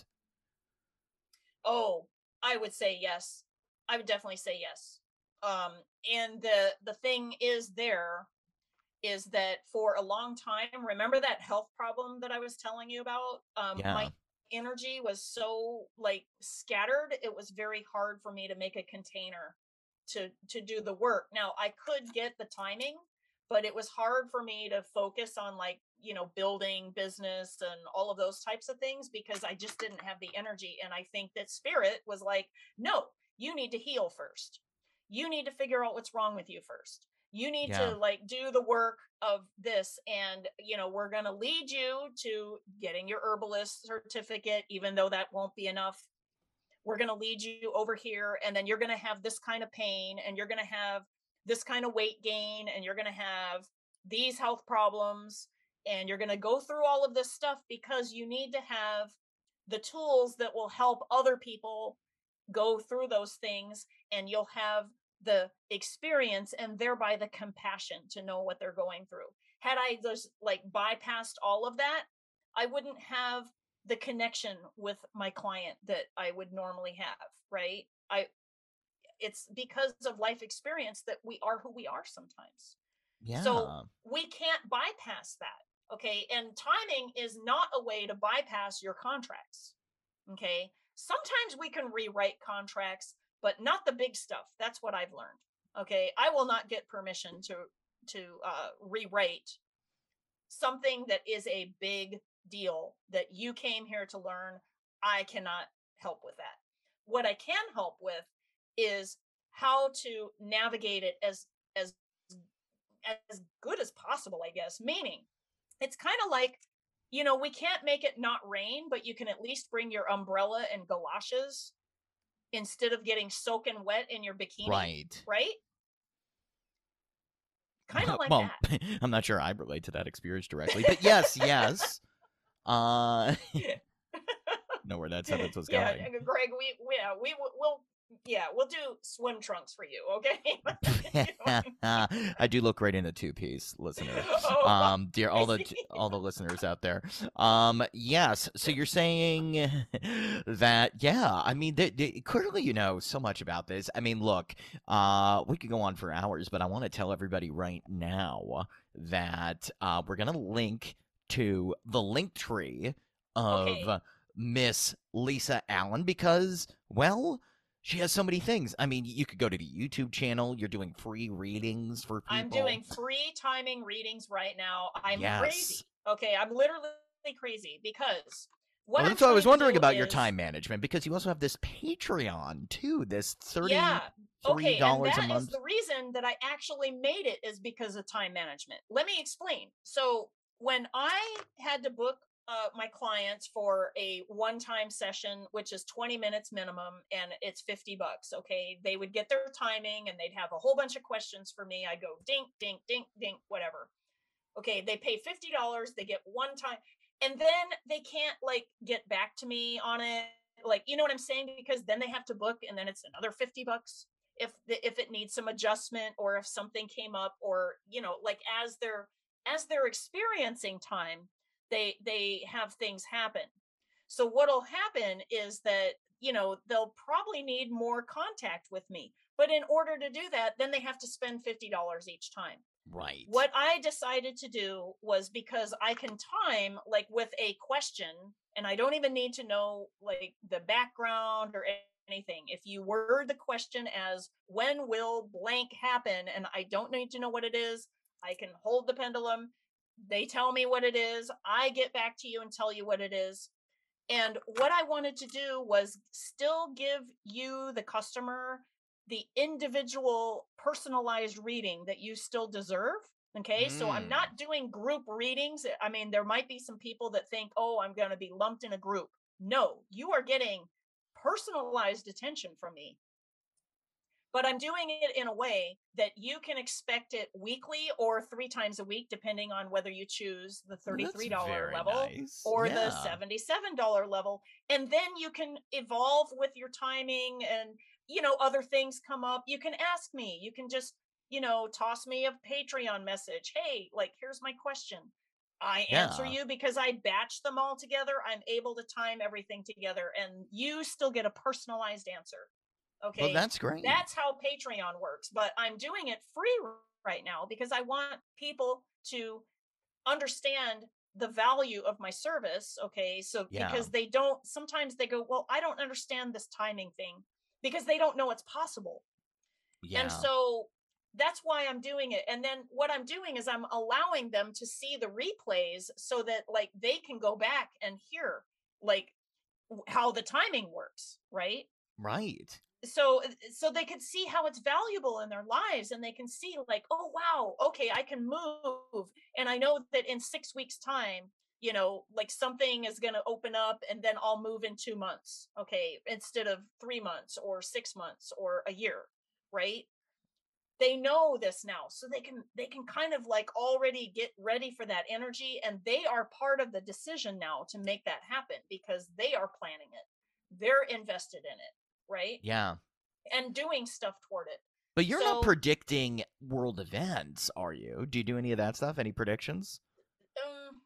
Oh, I would say yes. I would definitely say yes. Um, and the the thing is there is that for a long time, remember that health problem that I was telling you about? Um, yeah. My energy was so like scattered. It was very hard for me to make a container to to do the work. Now I could get the timing, but it was hard for me to focus on, like, you know, building business and all of those types of things because I just didn't have the energy. And I think that spirit was like, no, you need to heal first. You need to figure out what's wrong with you first. You need yeah. to like do the work of this, and, you know, we're going to lead you to getting your herbalist certificate, even though that won't be enough. we're going to lead you over here, and then you're going to have this kind of pain, and you're going to have this kind of weight gain, and you're going to have these health problems, and you're going to go through all of this stuff because you need to have the tools that will help other people go through those things, and you'll have the experience and thereby the compassion to know what they're going through. Had I just like bypassed all of that, I wouldn't have the connection with my client that I would normally have, right? I it's because of life experience that we are who we are sometimes. Yeah. So we can't bypass that. Okay. And timing is not a way to bypass your contracts. Okay. Sometimes we can rewrite contracts, but not the big stuff. That's what I've learned. Okay. I will not get permission to, to uh, rewrite something that is a big deal that you came here to learn. I cannot help with that. What I can help with is how to navigate it as, as, as good as possible, I guess. Meaning, it's kind of like, you know, we can't make it not rain, but you can at least bring your umbrella and galoshes instead of getting soaking wet in your bikini. Right. Right? Kind of like well, that. I'm not sure I relate to that experience directly, but yes, yes. Uh, know where that sentence was yeah, going. Greg, we, we, yeah, we will, yeah, we'll do swim trunks for you, okay? I do look great in a two-piece, listener. Oh, Um, dear, all I the see. all the listeners out there. Um, yes. So you're saying that, yeah. I mean, they, they, clearly you know so much about this. I mean, look, uh, we could go on for hours, but I want to tell everybody right now that uh, we're gonna link to the link tree of Okay. Miss Lisa Allen because, well, she has so many things. I mean, you could go to the YouTube channel. You're doing free readings for people. I'm doing free timing readings right now. I'm Yes. crazy. Okay, I'm literally crazy because what Well, I'm that's what I was trying to wondering do about your is- time management because you also have this Patreon too. This Yeah. thirty-three Okay, and dollars that a month. is the reason that I actually made it is because of time management. Let me explain. So when I had to book uh, my clients for a one-time session, which is twenty minutes minimum, and it's fifty bucks. Okay, they would get their timing, and they'd have a whole bunch of questions for me. I go dink, dink, dink, dink, whatever. Okay, they pay fifty dollars. They get one time, and then they can't like get back to me on it. Like, you know what I'm saying? Because then they have to book, and then it's another fifty bucks if the, if it needs some adjustment or if something came up, or you know, like as they're as they're experiencing time, they they have things happen. So what'll happen is that, you know, they'll probably need more contact with me, but in order to do that, then they have to spend fifty dollars each time. Right. What I decided to do was, because I can time like with a question, and I don't even need to know like the background or anything. If you word the question as when will blank happen, and I don't need to know what it is, I can hold the pendulum. They tell me what it is. I get back to you and tell you what it is. And what I wanted to do was still give you, the customer, the individual personalized reading that you still deserve. Okay. Mm. So I'm not doing group readings. I mean, there might be some people that think, oh, I'm going to be lumped in a group. No, you are getting personalized attention from me. But I'm doing it in a way that you can expect it weekly or three times a week, depending on whether you choose the thirty-three dollars level nice. or yeah. the seventy-seven dollars level. And then you can evolve with your timing, and, you know, other things come up. You can ask me, you can just, you know, toss me a Patreon message. Hey, like, here's my question. I Yeah. answer you because I batch them all together. I'm able to time everything together, and you still get a personalized answer. Okay. Well, that's great. That's how Patreon works, but I'm doing it free right now because I want people to understand the value of my service. Okay. So Yeah. because they don't, sometimes they go, well, I don't understand this timing thing, because they don't know it's possible. Yeah. And so that's why I'm doing it. And then what I'm doing is I'm allowing them to see the replays so that like they can go back and hear like how the timing works. Right. Right. So, so they can see how it's valuable in their lives, and they can see like, oh, wow, okay, I can move. And I know that in six weeks time, you know, like something is going to open up and then I'll move in two months. Okay. Instead of three months or six months or a year. Right. They know this now. So they can, they can kind of like already get ready for that energy. And they are part of the decision now to make that happen because they are planning it. They're invested in it. Right. Yeah. And doing stuff toward it. But you're not So- predicting world events, are you? Do you do any of that stuff? Any predictions? Um,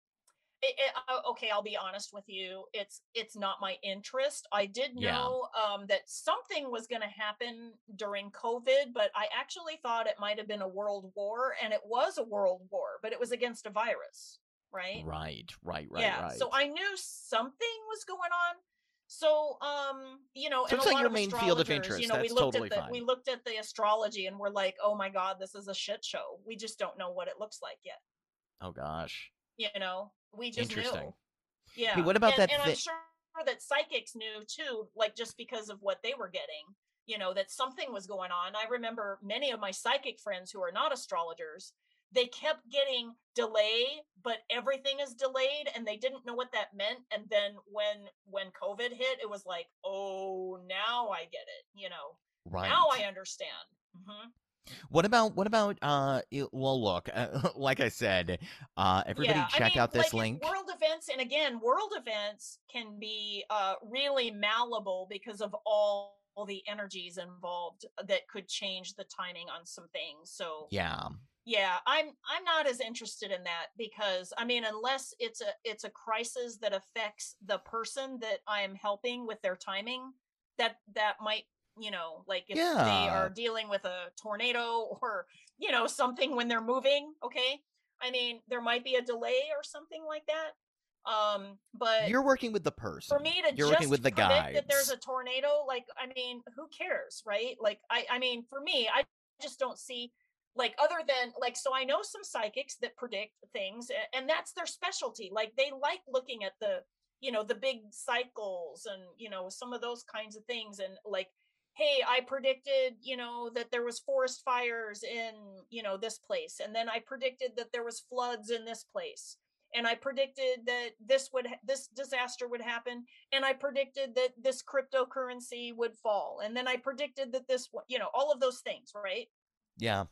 it, it, uh, okay, I'll be honest with you. It's it's not my interest. I did Yeah. know um, that something was going to happen during COVID, but I actually thought it might have been a world war, and it was a world war, but it was against a virus, right? Right, right, right, yeah. right. So I knew something was going on. So, um, you know, So and it's a like lot your of main field of astrologers, interest. you know, we That's looked totally at the fine. we looked at the astrology, and we're like, oh my God, this is a shit show. We just don't know what it looks like yet. Oh gosh. You know, we just Interesting. knew. Yeah. Hey, what about and, that And thi- I'm sure that psychics knew too, like just because of what they were getting, you know, that something was going on. I remember many of my psychic friends who are not astrologers, they kept getting delay, but everything is delayed and they didn't know what that meant. And then when when COVID hit, it was like, oh, now I get it, you know. Right. Now I understand. hmm What about what about uh it- well look, uh, like I said, uh everybody yeah, check I mean, out this like link. world events, and again, world events can be uh, really malleable because of all, all the energies involved that could change the timing on some things. So Yeah. yeah, I'm I'm not as interested in that because I mean, unless it's a it's a crisis that affects the person that I am helping with their timing, that that might, you know, like if they Yeah. are dealing with a tornado or, you know, something when they're moving, okay? I mean, there might be a delay or something like that. Um, but You're working with the person. for me to You're just working with the predict guides. that there's a tornado, like, I mean, who cares, right? Like, I, I mean, for me, I just don't see, like, other than, like, so I know some psychics that predict things, a- and that's their specialty. Like, they like looking at the, you know, the big cycles and, you know, some of those kinds of things. And, like, hey, I predicted, you know, that there was forest fires in, you know, this place. And then I predicted that there was floods in this place. And I predicted that this would ha- this disaster would happen, and I predicted that this cryptocurrency would fall, and then I predicted that this, wa- you know, all of those things, right? Yeah.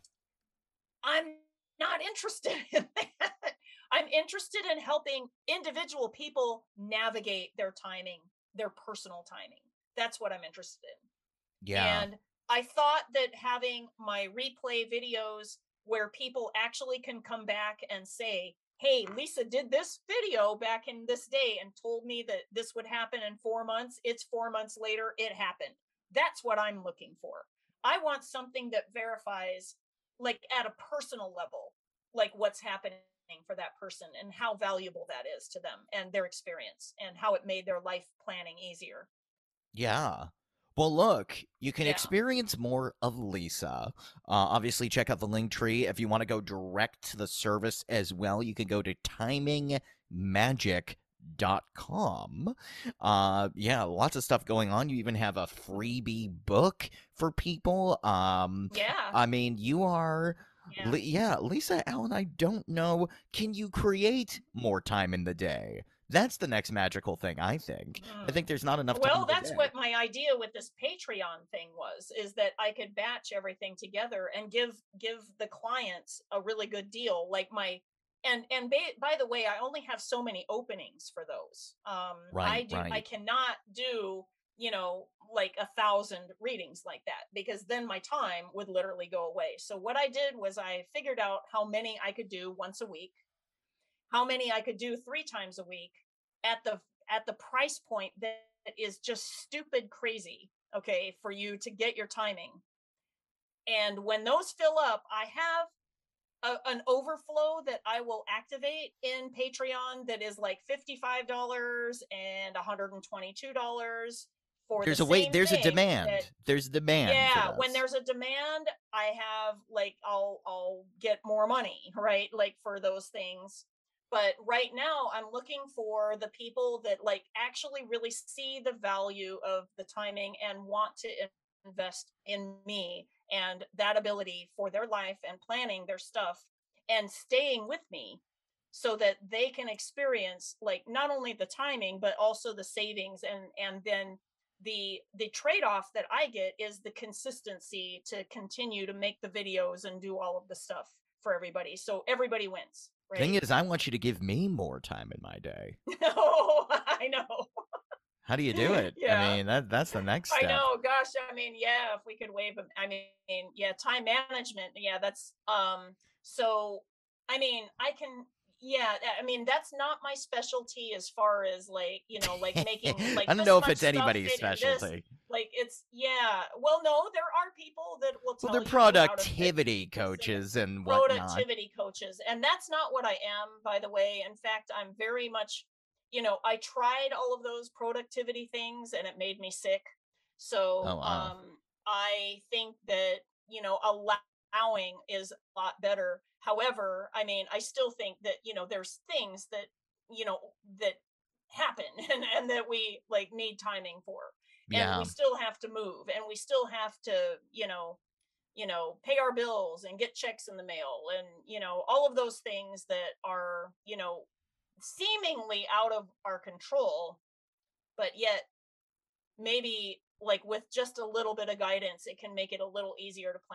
I'm not interested in that. I'm interested in helping individual people navigate their timing, their personal timing. That's what I'm interested in. Yeah. And I thought that having my replay videos where people actually can come back and say, hey, Lisa did this video back in this day and told me that this would happen in four months. It's four months later. It happened. That's what I'm looking for. I want something that verifies, like at a personal level, like what's happening for that person and how valuable that is to them and their experience and how it made their life planning easier. Yeah. Well, look, you can Yeah. experience more of Lisa. Uh, obviously, check out the link tree. If you want to go direct to the service as well, you can go to timing magic dot com. Uh, yeah, lots of stuff going on. You even have a freebie book for people. Um, Yeah. I mean, you are... Yeah. Li- yeah, Lisa Allen, I don't know. Can you create more time in the day? That's the next magical thing, I think. I Mm. think there's not enough time Well, in the that's day. what my idea with this Patreon thing was, is that I could batch everything together and give give the clients a really good deal. Like my and and ba- by the way, I only have so many openings for those. Um I Right, do I right. cannot do, you know, like a thousand readings like that because then my time would literally go away. So what I did was I figured out how many I could do once a week, how many I could do three times a week at the at the price point that is just stupid crazy, okay, for you to get your timing. And when those fill up, I have a, an overflow that I will activate in Patreon that is like fifty-five dollars and one hundred twenty-two dollars for There's the a wait. same There's a thing demand. that- There's demand. yeah, for when this. there's a demand, I have like I'll I'll get more money, right? Like for those things. But right now I'm looking for the people that like actually really see the value of the timing and want to invest in me and that ability for their life and planning their stuff and staying with me so that they can experience like not only the timing, but also the savings. And, and then the, the trade-off that I get is the consistency to continue to make the videos and do all of the stuff for everybody. So everybody wins. Right? Thing is, I want you to give me more time in my day. Oh, I know. How do you do it? Yeah. I mean, that that's the next step. I know, gosh, I mean, yeah, if we could waive them, I mean, yeah, time management, yeah, that's, um, so, I mean, I can, yeah, I mean, that's not my specialty as far as like, you know, like making, like, I don't this know if much it's stuff anybody's in this, specialty. like, it's, yeah, well, no, there are people that will tell Well, they're you how to fit productivity this in. coaches and whatnot. Productivity coaches, and that's not what I am, by the way. In fact, I'm very much, you know, I tried all of those productivity things and it made me sick. So Oh, wow. um, I think that, you know, allowing is a lot better. However, I mean, I still think that, you know, there's things that, you know, that happen and, and that we like need timing for. And Yeah. we still have to move and we still have to, you know, you know, pay our bills and get checks in the mail and, you know, all of those things that are, you know, seemingly out of our control, but yet maybe like with just a little bit of guidance, it can make it a little easier to plan.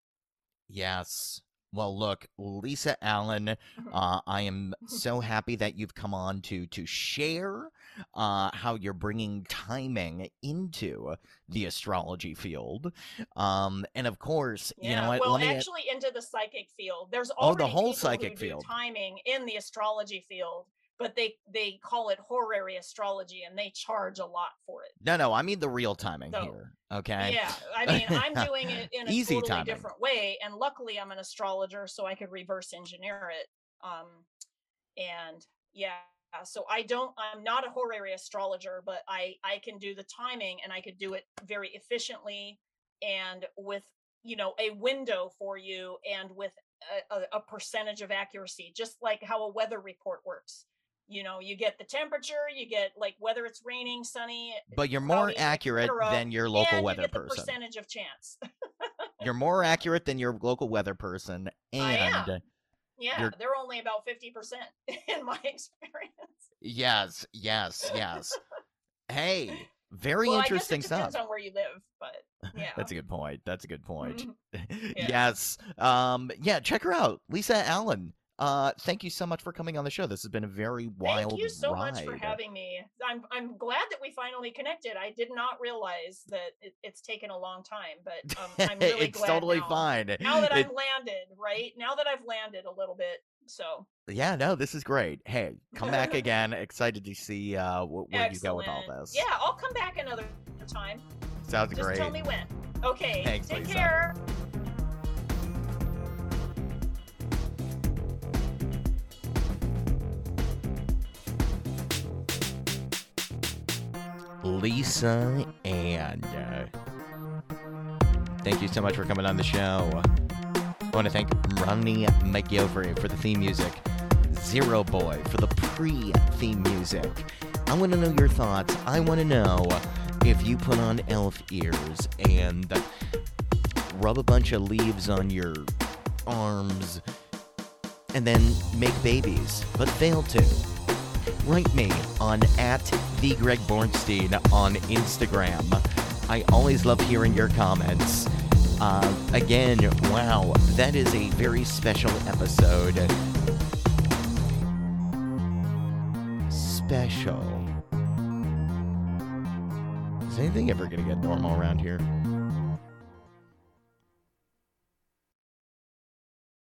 Yes. Well, look, Lisa Allen, uh, I am so happy that you've come on to to share uh, how you're bringing timing into the astrology field, um, and of course, Yeah, you know what? well, Let me. actually, into the psychic field. There's Oh, already the whole people psychic who do field. timing in the astrology field, but they they call it horary astrology, and they charge a lot for it. No, no, I mean the real timing So, here. Okay. Yeah, I mean, I'm doing it in a Easy totally timing. different way, and luckily, I'm an astrologer, so I could reverse engineer it. Um, and yeah, so I don't. I'm not a horary astrologer, but I I can do the timing, and I could do it very efficiently, and with you know a window for you, and with a, a, a percentage of accuracy, just like how a weather report works. You know, you get the temperature, you get like whether it's raining, sunny, But you're more cloudy, accurate et cetera, than your local and weather you get the person. percentage of chance. You're more accurate than your local weather person, I am. and Yeah, You're- they're only about fifty percent in my experience. yes, yes, yes. Hey, very Well, interesting I guess it stuff. depends on where you live, but yeah. That's a good point. That's a good point. Yeah. Yes. Um. Yeah. Check her out, Lisa Allen. Uh. Thank you so much for coming on the show. This has been a very wild Thank you so ride. much for having me. I'm I'm glad that we finally connected. I did not realize that it, it's taken a long time, but um, I'm really it's glad totally now. fine. Now that It- I've landed, right? Now that I've landed a little bit, so yeah. No. This is great. Hey, come back again. Excited to see uh wh- where you go with all excellent. this. Yeah, I'll come back another time. Sounds Just great. tell me when. Okay. Thanks, Take Lisa. care. Lisa and uh, thank you so much for coming on the show. I want to thank Ronnie McGilvery for the theme music, Zero Boy for the pre-theme music. I want to know your thoughts. I want to know if you put on elf ears and rub a bunch of leaves on your arms and then make babies, but fail to. Write me on at the Greg Bornstein on Instagram. I always love hearing your comments. Uh, again, wow, that is a very special episode. Special. Is anything ever gonna get normal around here?